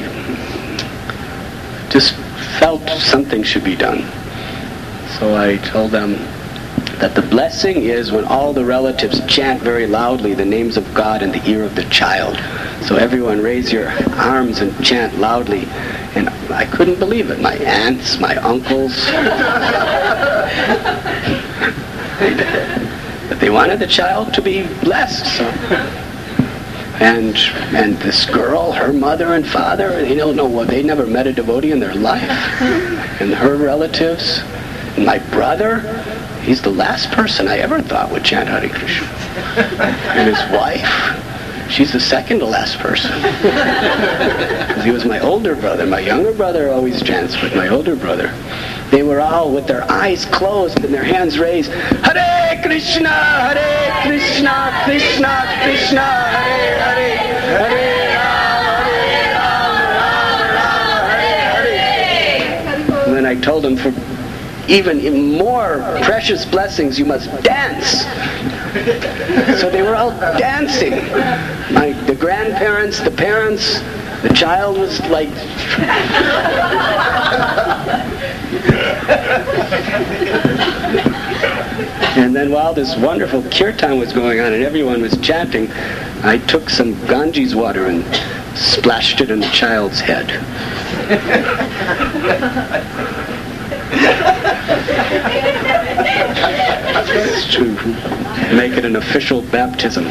just felt something should be done. So I told them that the blessing is when all the relatives chant very loudly the names of God in the ear of the child. So everyone raise your arms and chant loudly. And I couldn't believe it. My aunts, my uncles. But they wanted the child to be blessed. So. And this girl, her mother and father, they don't know what, they never met a devotee in their life. And her relatives, and my brother, he's the last person I ever thought would chant Hare Krishna. And his wife, she's the second to last person. Because he was my older brother. My younger brother always chants, but my older brother. They were all with their eyes closed and their hands raised. Hare Krishna, Hare Krishna, Krishna Krishna, Hare Hare, Hare Rama, Hare Rama, Rama Rama, Hare Hare. And then I told them, for even more precious blessings, you must dance. So they were all dancing. The grandparents, the parents, the child was like... And then while this wonderful kirtan was going on and everyone was chanting, I took some Ganges water and splashed it in the child's head. Just to make it an official baptism.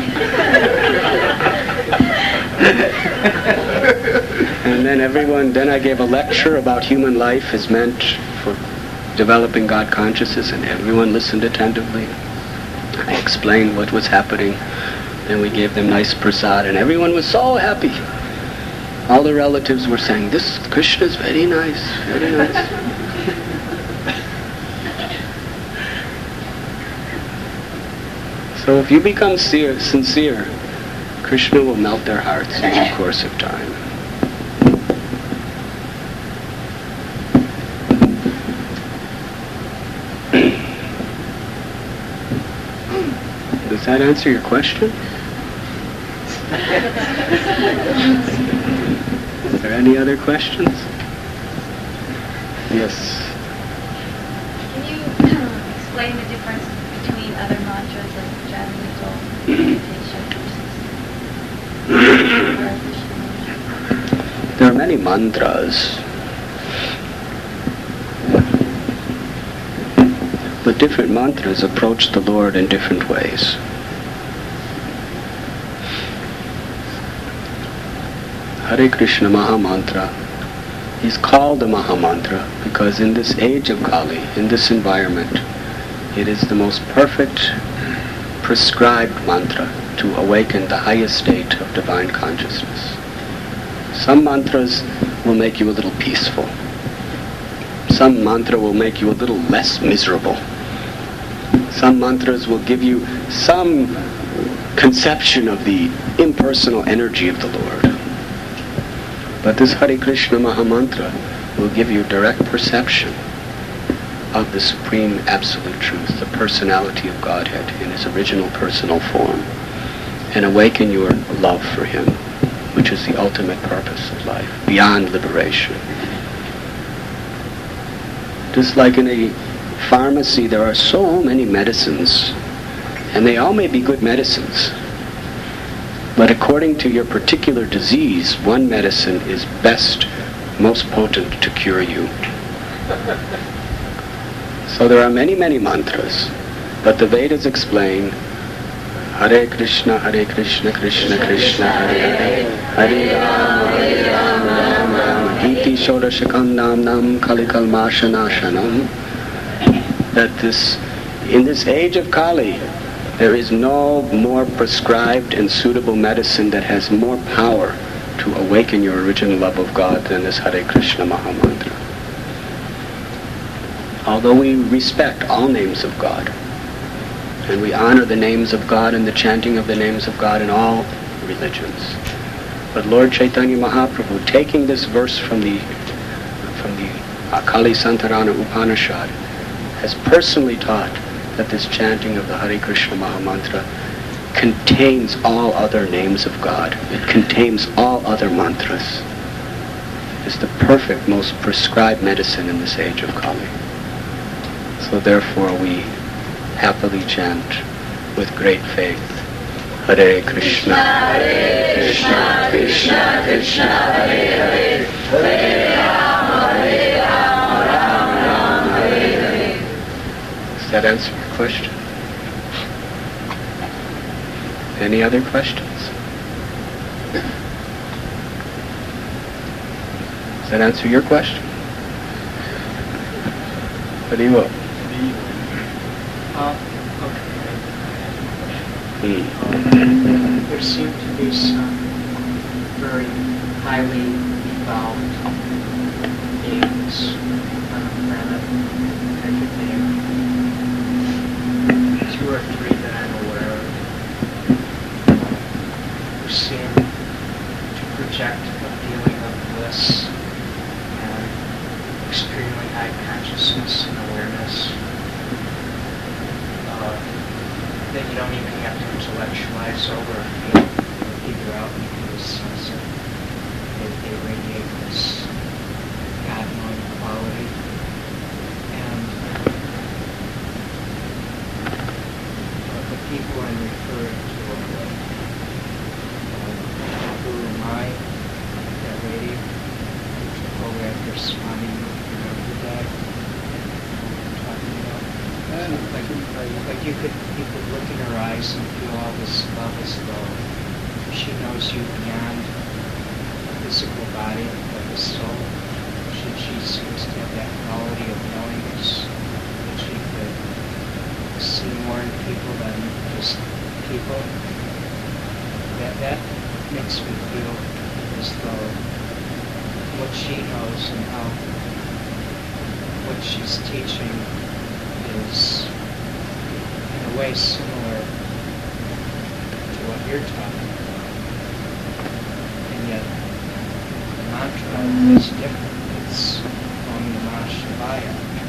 And then I gave a lecture about human life is meant for developing God consciousness, and everyone listened attentively. I explained what was happening, and we gave them nice prasad, and everyone was so happy. All the relatives were saying, this Krishna is very nice, very nice. So if you become sincere, Krishna will melt their hearts in the course of time. Does that answer your question? Is there any other questions? Yes. Can you explain the difference between other mantras like Japa meditation? There are many mantras, but different mantras approach the Lord in different ways. Hare Krishna Mahamantra is called a Mahamantra because in this age of Kali, in this environment, it is the most perfect prescribed mantra to awaken the highest state of divine consciousness. Some mantras will make you a little peaceful. Some mantra will make you a little less miserable. Some mantras will give you some conception of the impersonal energy of the Lord. But this Hare Krishna Mahamantra will give you direct perception of the supreme absolute truth, the personality of Godhead in his original personal form, and awaken your love for him, which is the ultimate purpose of life, beyond liberation. Just like in a pharmacy, there are so many medicines, and they all may be good medicines, but according to your particular disease, one medicine is best, most potent to cure you. So there are many, many mantras, but the Vedas explain Hare Krishna, Krishna Krishna, Hare Hare, Hare Rama, Rama Rama, Iti Shodashakam Nam Kalikal Mashanashanam. That in this age of Kali, there is no more prescribed and suitable medicine that has more power to awaken your original love of God than this Hare Krishna Mahamantra. Although we respect all names of God, and we honor the names of God and the chanting of the names of God in all religions, but Lord Chaitanya Mahaprabhu, taking this verse from the Kali Santarana Upanishad, has personally taught that this chanting of the Hare Krishna Mahamantra contains all other names of God. It contains all other mantras. It's the perfect, most prescribed medicine in this age of Kali. So therefore we happily chant with great faith, Hare Krishna, Hare Krishna, Krishna Krishna, Hare Hare, Hare Rama, Hare Rama, Rama Rama, Hare Hare. Does that answer your question? Any other questions? Does that answer your question? What do you want? There seem to be some very highly evolved beings on the planet. I could name 2 or 3 that I'm aware of who seem to project a feeling of bliss and extremely high consciousness and awareness. That you don't even have to intellectualize over or figure out, you can just sense it. They radiate this God-knowing quality. And the people I'm referring to are Guru Mai, that lady who took over after Swami who died. Talking about. Like you could look in her eyes and feel all this love as though she knows you beyond the physical body, but the soul. She seems to have that quality of knowingness that she could see more in people than just people. That makes me feel as though what she knows and how what she's teaching is in a way similar to what you're talking about. And yet the mantra is different. It's Om Namah Shivaya.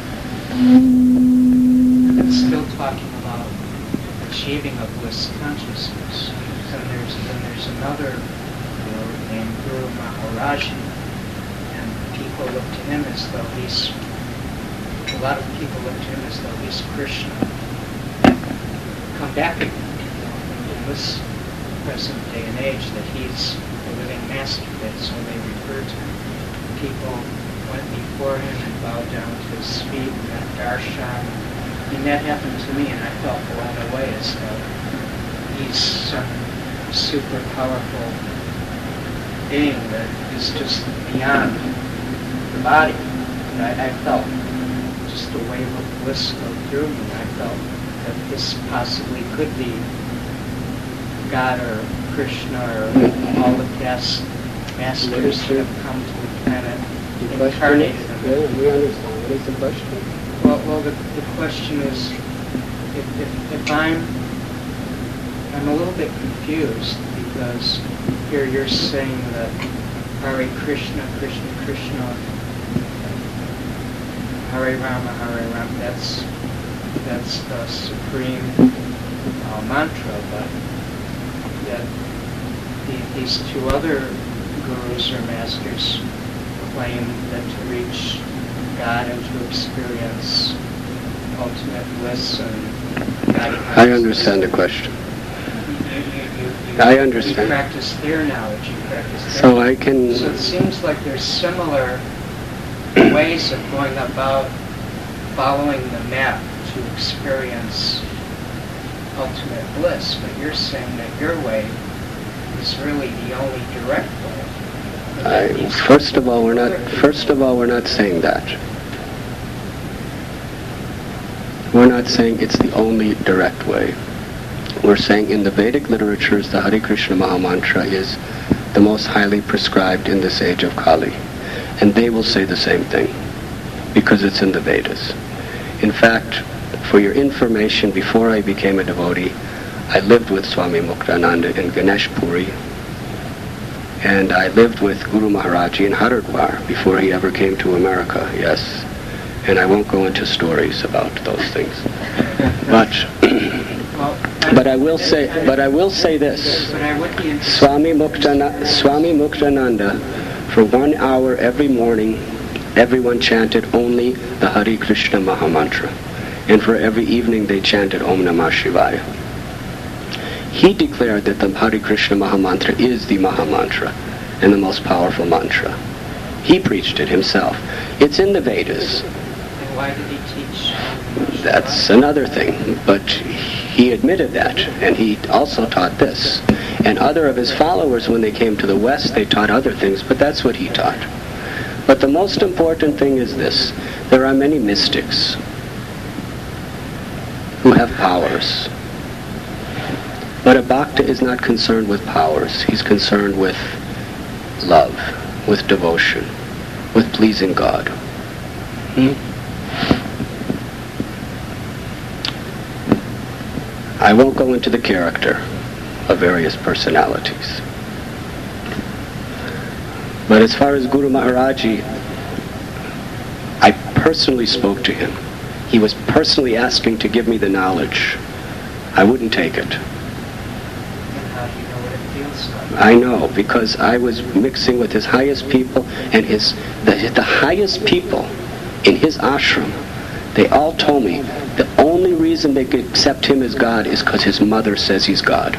It's still talking about achieving a bliss consciousness. Then there's another guru named Guru Maharaji, and people look to him as though a lot of people look to him as though he's Krishna. Come back again, in this present day and age, that he's a living master, so they refer to him. People went before him and bowed down to his feet and got darshan. And that happened to me, and I felt blown away as though he's some super powerful being that is just beyond the body. And I felt just a wave of bliss go through me. I felt that this possibly could be God or Krishna or all the past masters that have come to the planet incarnated. Yeah, we understand. What is the question? Well, the question is, if I'm a little bit confused, because here you're saying that Hare Krishna, Krishna Krishna, Hare Rama, that's the supreme mantra, but yet these two other gurus or masters claim that to reach God and to experience ultimate bliss and God. I understand the question. I understand. You practice their knowledge, you practice their So I can... So it seems like there's similar ways of going about following the map to experience ultimate bliss, but you're saying that your way is really the only direct way. First of all, we're not saying that. We're not saying it's the only direct way. We're saying in the Vedic literatures, the Hare Krishna Mahamantra is the most highly prescribed in this age of Kali. And they will say the same thing, because it's in the Vedas. In fact, for your information, before I became a devotee, I lived with Swami Muktananda in Ganesh Puri, and I lived with Guru Maharaji in Haridwar before he ever came to America, yes. And I won't go into stories about those things. But I will say this. Swami Muktananda, for 1 hour every morning, everyone chanted only the Hare Krishna Mahamantra. And for every evening they chanted Om Namah Shivaya. He declared that the Hare Krishna Mahamantra is the Mahamantra and the most powerful mantra. He preached it himself. It's in the Vedas. And why did he teach? That's another thing, but he admitted that, and he also taught this. And other of his followers, when they came to the West, they taught other things, but that's what he taught. But the most important thing is this. There are many mystics who have powers. But a bhakta is not concerned with powers. He's concerned with love, with devotion, with pleasing God. I won't go into the character of various personalities. But as far as Guru Maharaji, I personally spoke to him. He was personally asking to give me the knowledge. I wouldn't take it. How do you know what it feels like? I know, because I was mixing with his highest people, and the highest people in his ashram, they all told me the only reason they could accept him as God is because his mother says he's God.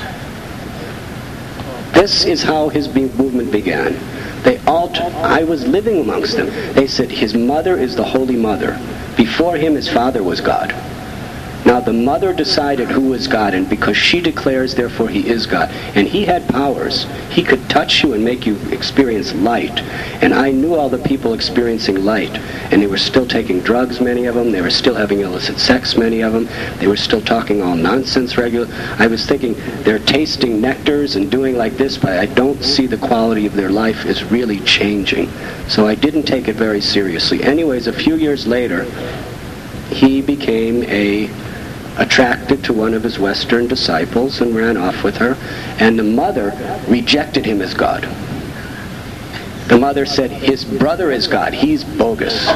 This is how his movement began. I was living amongst them. They said his mother is the Holy Mother. Before him, his father was God. Now the mother decided who was God, and because she declares, therefore he is God. And he had powers. He could touch you and make you experience light. And I knew all the people experiencing light. And they were still taking drugs, many of them. They were still having illicit sex, many of them. They were still talking all nonsense regular. I was thinking, they're tasting nectars and doing like this, but I don't see the quality of their life is really changing. So I didn't take it very seriously. Anyways, a few years later, he became attracted to one of his Western disciples and ran off with her, and the mother rejected him as God. The mother said, his brother is God, he's bogus.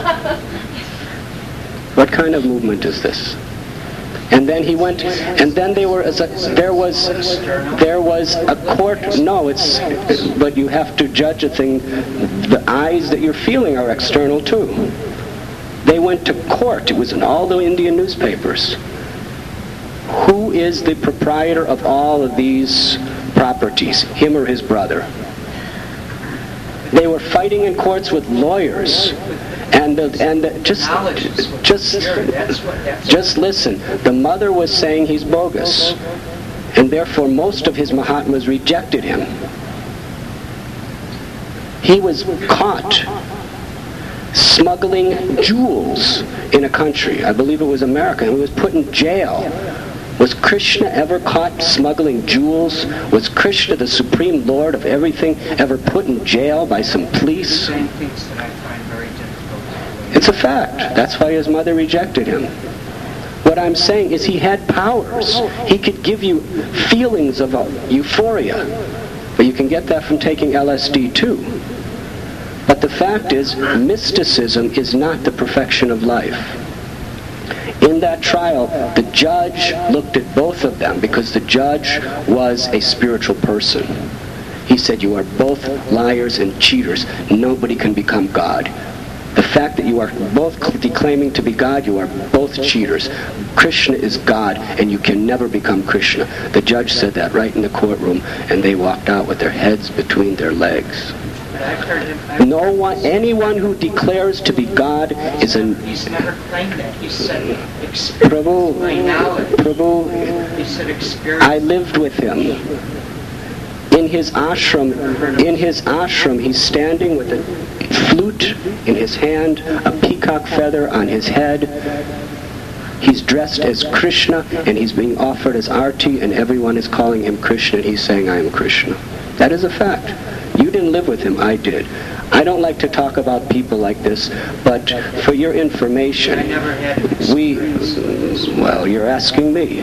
What kind of movement is this? And then he went, and then there was a court. No, but you have to judge a thing. The eyes that you're feeling are external too. They went to court. It was in all the Indian newspapers. Who is the proprietor of all of these properties, him or his brother? They were fighting in courts with lawyers, just listen. The mother was saying he's bogus, and therefore most of his Mahatmas rejected him. He was caught smuggling jewels in a country. I believe it was America, and he was put in jail. Was Krishna ever caught smuggling jewels? Was Krishna, the Supreme Lord of everything, ever put in jail by some police? Saying things that I find very difficult. It's a fact. That's why his mother rejected him. What I'm saying is he had powers. He could give you feelings of euphoria. But you can get that from taking LSD too. But the fact is, mysticism is not the perfection of life. In that trial, the judge looked at both of them because the judge was a spiritual person. He said, you are both liars and cheaters. Nobody can become God. The fact that you are both declaiming to be God, you are both cheaters. Krishna is God, and you can never become Krishna. The judge said that right in the courtroom, and they walked out with their heads between their legs. Anyone who declares to be God is an... He's never claimed that. He said Prabhu, He said experience. I lived with him. In his ashram, he's standing with a flute in his hand, a peacock feather on his head. He's dressed as Krishna, and he's being offered as Arti, and everyone is calling him Krishna, and he's saying, I am Krishna. That is a fact. You didn't live with him, I did. I don't like to talk about people like this, but for your information, I never had an experience. Well, you're asking me.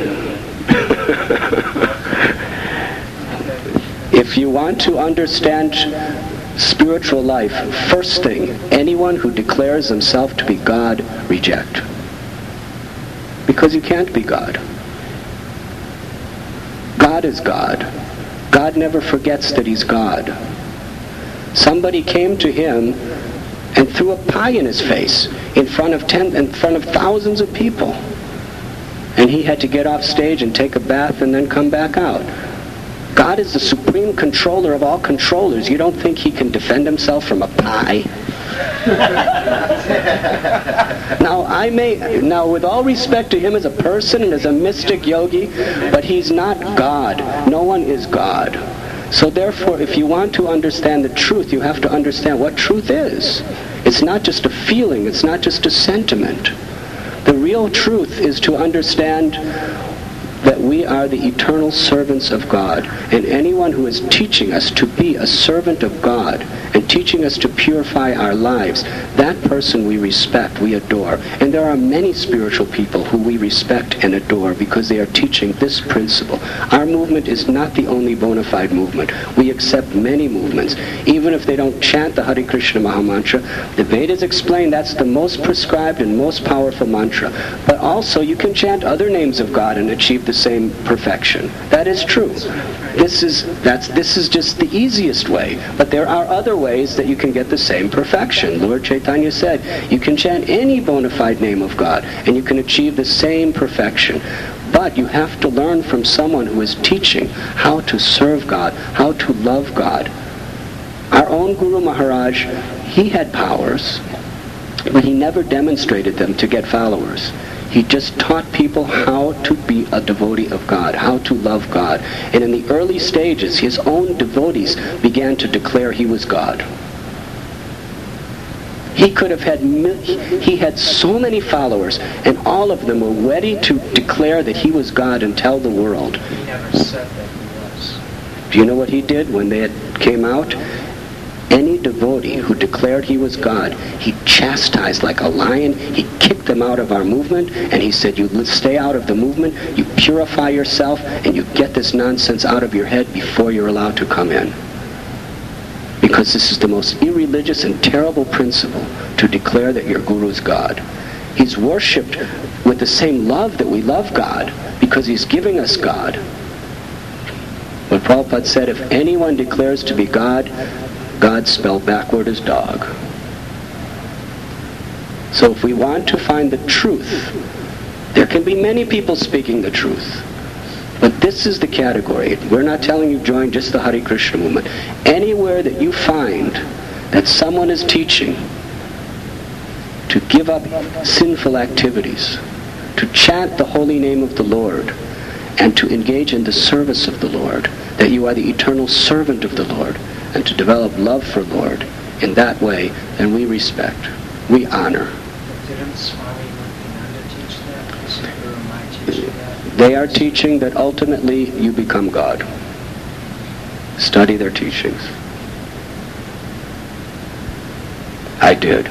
If you want to understand spiritual life, first thing, anyone who declares himself to be God, reject. Because you can't be God. God is God. God never forgets that he's God. Somebody came to him and threw a pie in his face in front of thousands of people. And he had to get off stage and take a bath and then come back out. God is the supreme controller of all controllers. You don't think he can defend himself from a pie? Now, with all respect to him as a person and as a mystic yogi, but he's not God. No one is God. So therefore, if you want to understand the truth, you have to understand what truth is. It's not just a feeling. It's not just a sentiment. The real truth is to understand that we are the eternal servants of God, and anyone who is teaching us to be a servant of God and teaching us to purify our lives, that person we respect, we adore. And there are many spiritual people who we respect and adore because they are teaching this principle. Our movement is not the only bona fide movement. We accept many movements. Even if they don't chant the Hare Krishna Mahamantra, the Vedas explain that's the most prescribed and most powerful mantra. But also you can chant other names of God and achieve the same perfection. That is true. This is just the easiest way. But there are other ways that you can get the same perfection. Lord Chaitanya said, you can chant any bona fide name of God and you can achieve the same perfection. But you have to learn from someone who is teaching how to serve God, how to love God. Our own Guru Maharaj, he had powers, but he never demonstrated them to get followers. He just taught people how to be a devotee of God, how to love God. And in the early stages, his own devotees began to declare he was God. He had so many followers, and all of them were ready to declare that he was God and tell the world. He never said that he was. Do you know what he did when they came out? Any devotee who declared he was God, he chastised like a lion. He kicked them out of our movement, and he said, you stay out of the movement, you purify yourself, and you get this nonsense out of your head before you're allowed to come in. Because this is the most irreligious and terrible principle, to declare that your guru is God. He's worshipped with the same love that we love God, because he's giving us God. But Prabhupada said, if anyone declares to be God, God spelled backward as dog. So if we want to find the truth, there can be many people speaking the truth. But this is the category. We're not telling you join just the Hare Krishna movement. Anywhere that you find that someone is teaching to give up sinful activities, to chant the holy name of the Lord, and to engage in the service of the Lord, that you are the eternal servant of the Lord, and to develop love for Lord in that way, then we respect, we honor. Didn't Swami Muktananda teach that? Isn't Guru Mai teaching that? They are teaching that ultimately you become God. Study their teachings. I did.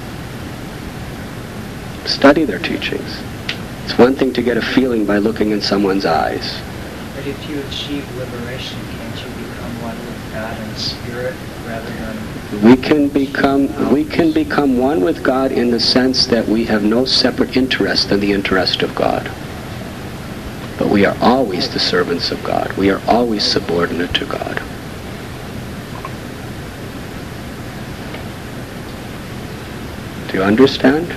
Study their teachings. It's one thing to get a feeling by looking in someone's eyes. But if you achieve liberation, can't you become one with God in spirit rather than We can become one with God in the sense that we have no separate interest than the interest of God. But we are always the servants of God. We are always subordinate to God. Do you understand?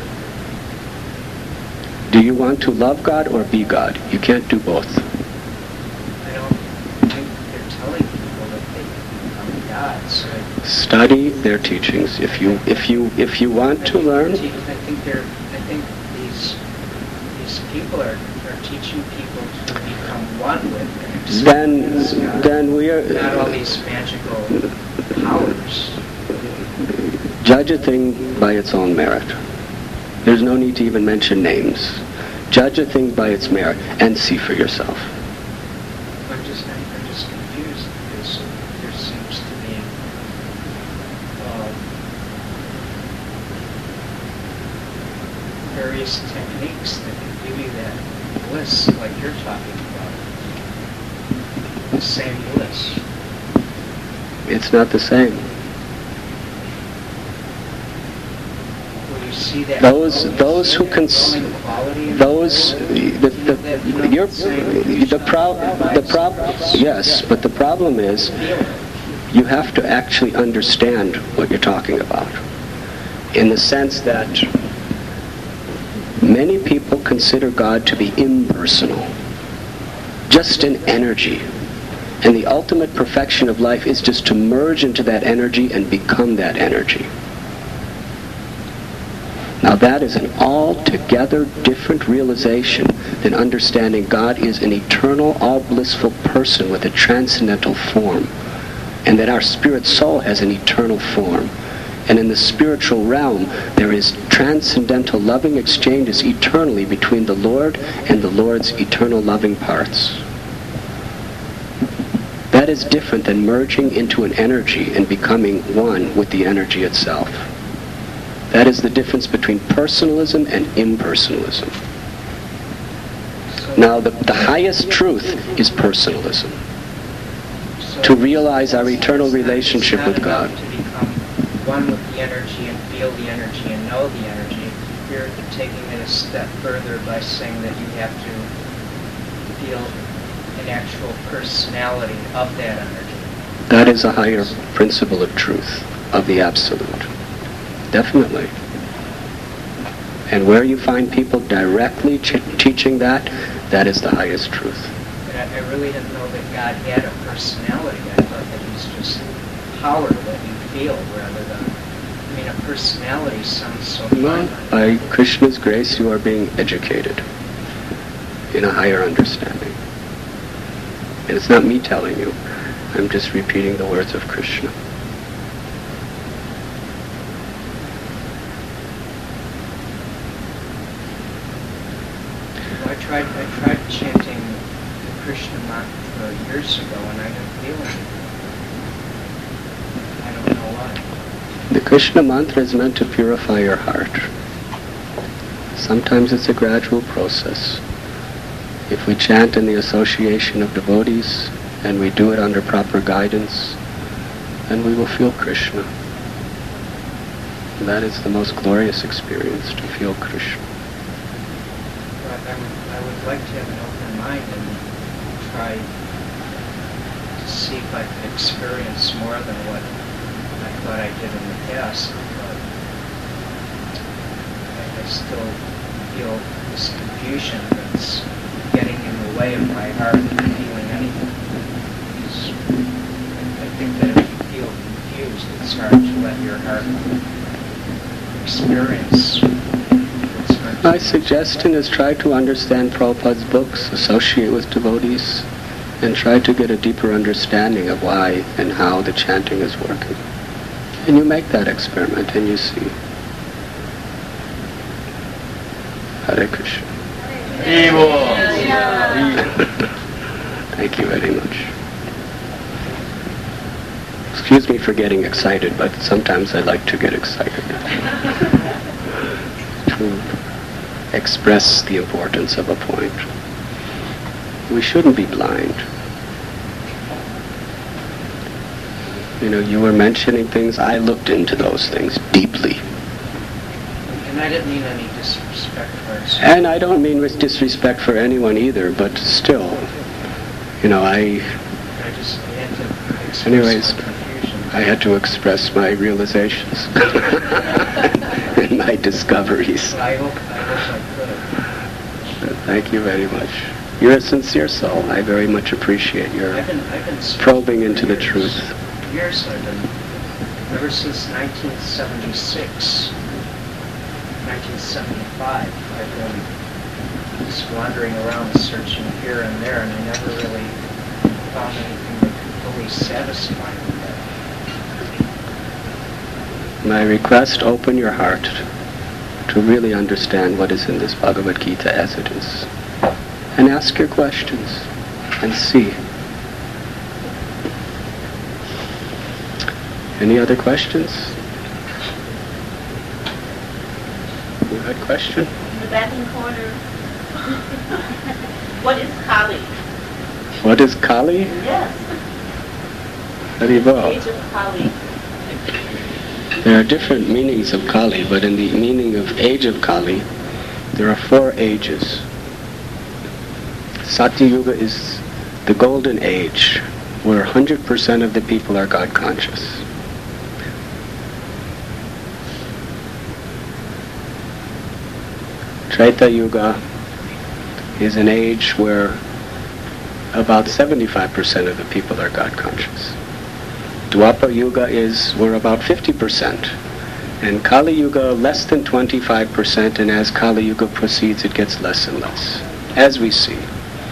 Do you want to love God or be God? You can't do both. I don't think they're telling people that they can become gods. Right? Study their teachings. If you want to learn. I think these people are teaching people to become one with and experience God. Then we are not all these magical powers. Judge a thing by its own merit. There's no need to even mention names. Judge a thing by its merit and see for yourself. I'm just confused because there seems to be various techniques that can give you that bliss like you're talking about. The same bliss. It's not the same. See that those who can yes, but the problem is you have to actually understand what you're talking about, in the sense that many people consider God to be impersonal, just an energy, and the ultimate perfection of life is just to merge into that energy and become that energy. Now that is an altogether different realization than understanding God is an eternal, all-blissful person with a transcendental form, and that our spirit soul has an eternal form. And in the spiritual realm, there is transcendental loving exchanges eternally between the Lord and the Lord's eternal loving parts. That is different than merging into an energy and becoming one with the energy itself. That is the difference between personalism and impersonalism. Now, the highest truth is personalism. To realize our eternal relationship with God. To become one with the energy and feel the energy and know the energy. You're taking it a step further by saying that you have to feel an actual personality of that energy. That is a higher principle of truth, of the Absolute. Definitely. And where you find people directly teaching that, that is the highest truth. But I really didn't know that God had a personality. I thought that he's just power that you feel rather than... I mean, a personality sounds so Well, by Krishna's grace, you are being educated in a higher understanding. And it's not me telling you. I'm just repeating the words of Krishna. I tried chanting the Krishna mantra years ago and I didn't feel anything. I don't know why. The Krishna mantra is meant to purify your heart. Sometimes it's a gradual process. If we chant in the association of devotees and we do it under proper guidance, then we will feel Krishna. And that is the most glorious experience, to feel Krishna. I would like to have an open mind and try to see if I could experience more than what I thought I did in the past, but I still feel this confusion that's getting in the way of my heart feeling anything. I think that if you feel confused, it's hard to let your heart experience. My suggestion is try to understand Prabhupada's books, associate with devotees, and try to get a deeper understanding of why and how the chanting is working. And you make that experiment and you see. Hare Krishna. Thank you very much. Excuse me for getting excited, but sometimes I like to get excited. To express the importance of a point. We shouldn't be blind. You were mentioning things, I looked into those things deeply. And I didn't mean any disrespect for us. And I don't mean with disrespect for anyone either, but still, I just had to express Anyways, my confusion. I had to express my realizations and my discoveries. I hope I could. Thank you very much. You're a sincere soul. I very much appreciate your I've been probing into the years. truth. Years I've been, ever since 1976, 1975, I've been just wandering around searching here and there, and I never really found anything that could fully satisfy me. My request, open your heart to really understand what is in this Bhagavad Gita as it is. And ask your questions and see. Any other questions? You had a question? In the back in corner. What is Kali? What is Kali? Yes. Haribol. Age of Kali. There are different meanings of Kali, but in the meaning of age of Kali, there are 4 ages. Satyuga is the golden age, where 100% of the people are God conscious. Treta Yuga is an age where about 75% of the people are God conscious. Dwapara Yuga is where about 50%. And Kali Yuga less than 25%, and as Kali Yuga proceeds it gets less and less, as we see.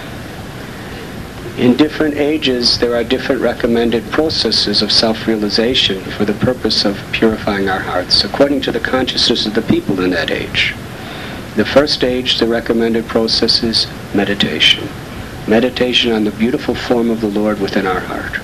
In different ages there are different recommended processes of self-realization for the purpose of purifying our hearts, according to the consciousness of the people in that age. The first age, the recommended process is meditation. Meditation on the beautiful form of the Lord within our heart.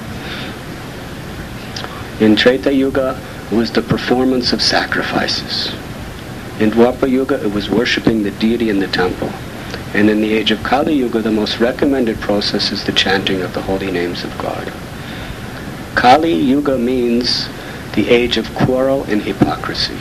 In Treta Yuga, it was the performance of sacrifices. In Dwapara Yuga, it was worshipping the deity in the temple. And in the age of Kali Yuga, the most recommended process is the chanting of the holy names of God. Kali Yuga means the age of quarrel and hypocrisy.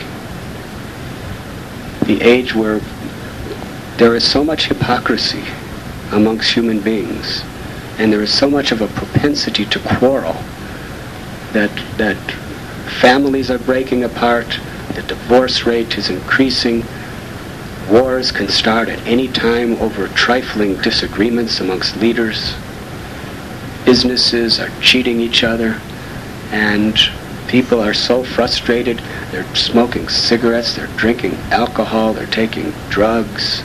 The age where there is so much hypocrisy amongst human beings, and there is so much of a propensity to quarrel that families are breaking apart, the divorce rate is increasing, wars can start at any time over trifling disagreements amongst leaders, businesses are cheating each other, and people are so frustrated, they're smoking cigarettes, they're drinking alcohol, they're taking drugs.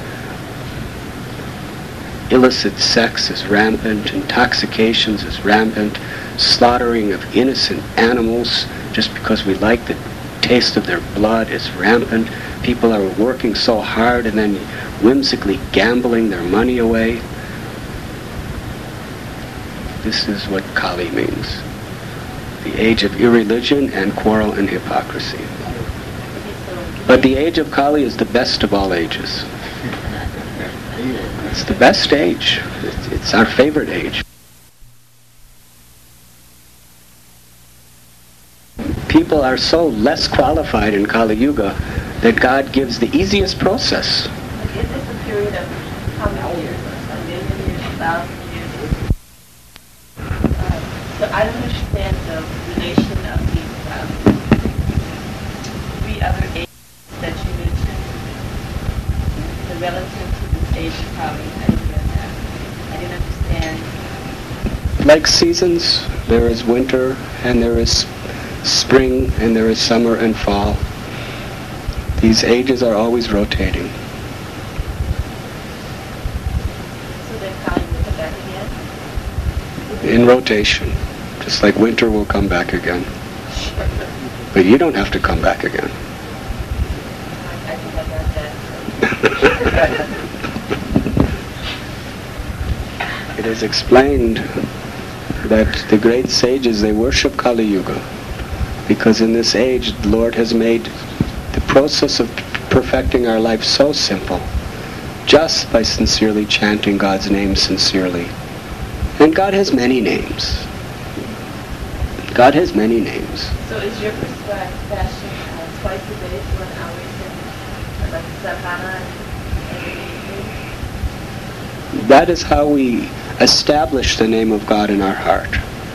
Illicit sex is rampant, intoxications is rampant, slaughtering of innocent animals just because we like the taste of their blood is rampant. People are working so hard and then whimsically gambling their money away. This is what Kali means. The age of irreligion and quarrel and hypocrisy. But the age of Kali is the best of all ages. It's the best age. It's our favorite age. People are so less qualified in Kali Yuga that God gives the easiest process. Is this a period of how many years? A million years, 1,000 years? So I don't understand the relation of these 3 other ages that you mentioned. The relative to this age of Kali. I didn't get that. I didn't understand. Like seasons, there is winter and there is spring and there is summer and fall. These ages are always rotating. So then Kali will come back again? In rotation. Just like winter will come back again. But you don't have to come back again. I think I got that. It is explained that the great sages, they worship Kali Yuga because in this age the Lord has made the process of perfecting our life so simple just by sincerely chanting God's name sincerely. And God has many names. God has many names. So is your prescribed fasting twice a day for an hour and like sadhana and That is how we establish the name of God in our heart.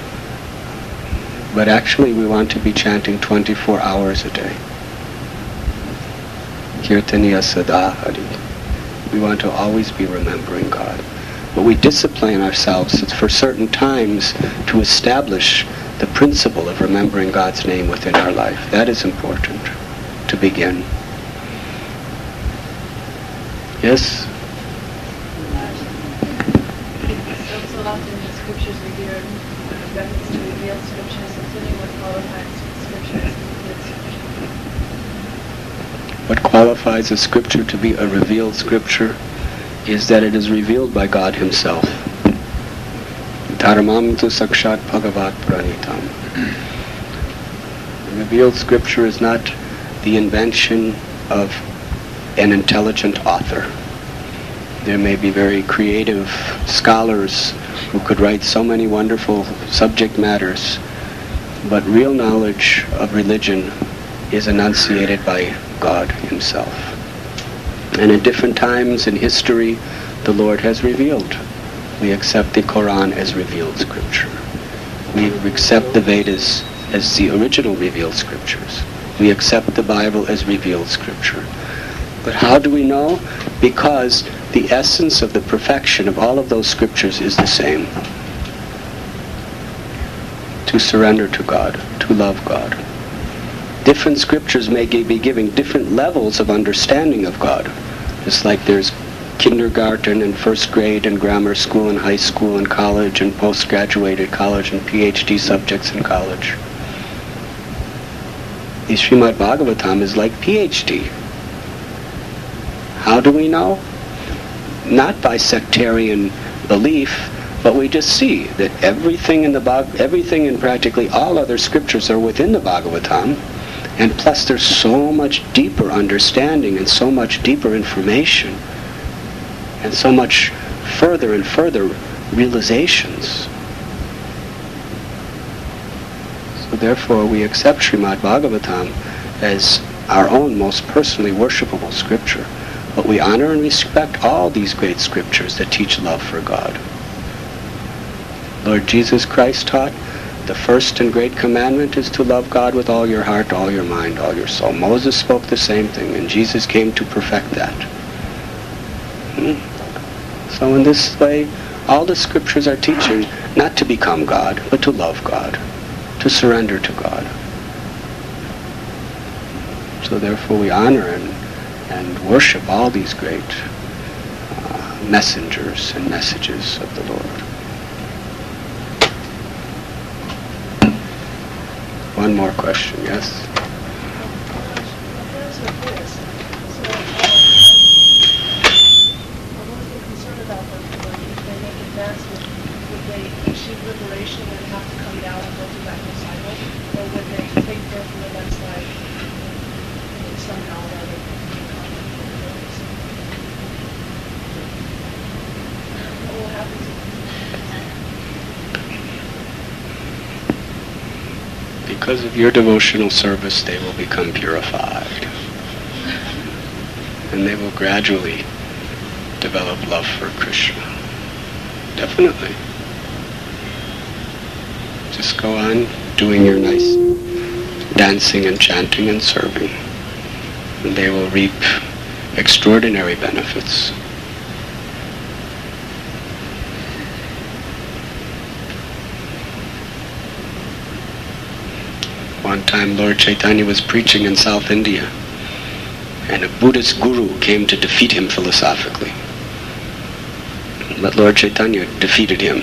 But actually we want to be chanting 24 hours a day. Kirtaniya Sada Hari. We want to always be remembering God. But we discipline ourselves for certain times to establish the principle of remembering God's name within our life. That is important to begin. Yes? So often in the scriptures we hear reference to revealed scriptures, including what qualifies scripture as revealed scripture. What qualifies a scripture to be a revealed scripture is that it is revealed by God Himself. Dharmam tu sakshat bhagavat pranitam. Revealed scripture is not the invention of an intelligent author. There may be very creative scholars who could write so many wonderful subject matters, but real knowledge of religion is enunciated by God Himself. And in different times in history, the Lord has revealed. We accept the Quran as revealed scripture. We accept the Vedas as the original revealed scriptures. We accept the Bible as revealed scripture. But how do we know? Because the essence of the perfection of all of those scriptures is the same. To surrender to God, to love God. Different scriptures may be giving different levels of understanding of God. Just like there's kindergarten and first grade and grammar school and high school and college and postgraduate college and PhD subjects in college. The Srimad Bhagavatam is like PhD. How do we know? Not by sectarian belief, but we just see that everything in practically all other scriptures are within the Bhagavatam, and plus there's so much deeper understanding and so much deeper information and so much further and further realizations. So therefore we accept Srimad Bhagavatam as our own most personally worshipable scripture. But we honor and respect all these great scriptures that teach love for God. Lord Jesus Christ taught, the first and great commandment is to love God with all your heart, all your mind, all your soul. Moses spoke the same thing, and Jesus came to perfect that. So in this way, all the scriptures are teaching not to become God, but to love God, to surrender to God. So therefore we honor and worship all these great messengers and messages of the Lord. One more question, yes? Because of your devotional service, they will become purified. And they will gradually develop love for Krishna. Definitely. Just go on doing your nice dancing and chanting and serving. And they will reap extraordinary benefits. One time Lord Chaitanya was preaching in South India, and a Buddhist guru came to defeat him philosophically. But Lord Chaitanya defeated him.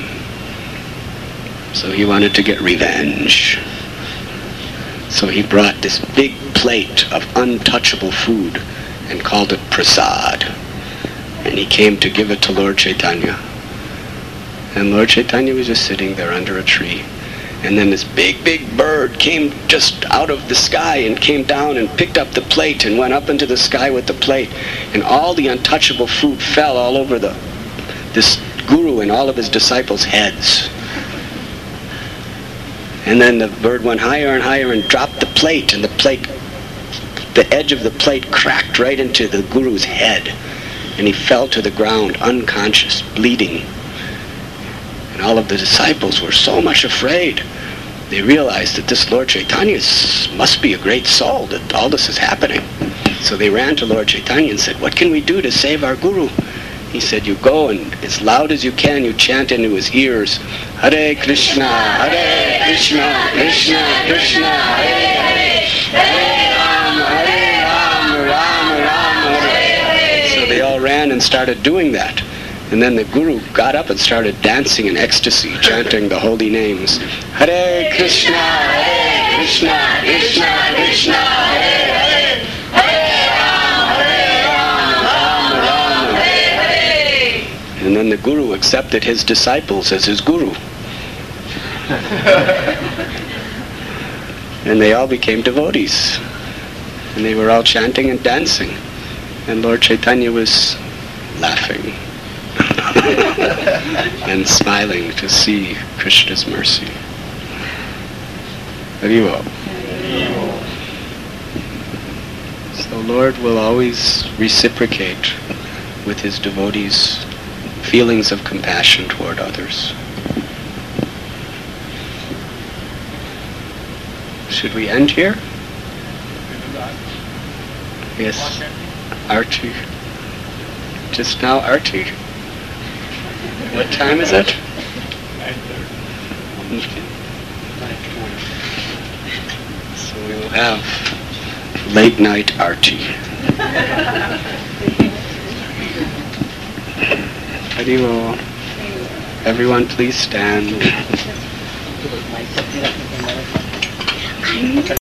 So he wanted to get revenge. So he brought this big plate of untouchable food and called it prasad. And he came to give it to Lord Chaitanya. And Lord Chaitanya was just sitting there under a tree. And then this big bird came just out of the sky and came down and picked up the plate and went up into the sky with the plate. And all the untouchable food fell all over this guru and all of his disciples' heads. And then the bird went higher and higher and dropped the plate, and the edge of the plate cracked right into the Guru's head, and he fell to the ground unconscious, bleeding. And all of the disciples were so much afraid. They realized that this Lord Chaitanya must be a great soul, that all this is happening. So they ran to Lord Chaitanya and said, "What can we do to save our Guru?" He said, "You go and as loud as you can, you chant into his ears, Hare Krishna, Hare Krishna, Krishna Krishna, Hare Hare, Hare Ram, Ram Ram, Hare." So they all ran and started doing that. And then the Guru got up and started dancing in ecstasy, chanting the holy names. Hare Krishna, Hare Krishna, Krishna Krishna, Hare Hare, Hare Ram, Ram Ram, Hare Hare. And then the Guru accepted his disciples as his Guru. And they all became devotees. And they were all chanting and dancing. And Lord Chaitanya was laughing and smiling to see Krishna's mercy. Haribo. So Lord will always reciprocate with his devotees feelings of compassion toward others. Should we end here? Yes. Archie. Just now, Archie. What time is it? 9:30. So we will have late night Archie. Haribo. Everyone please stand.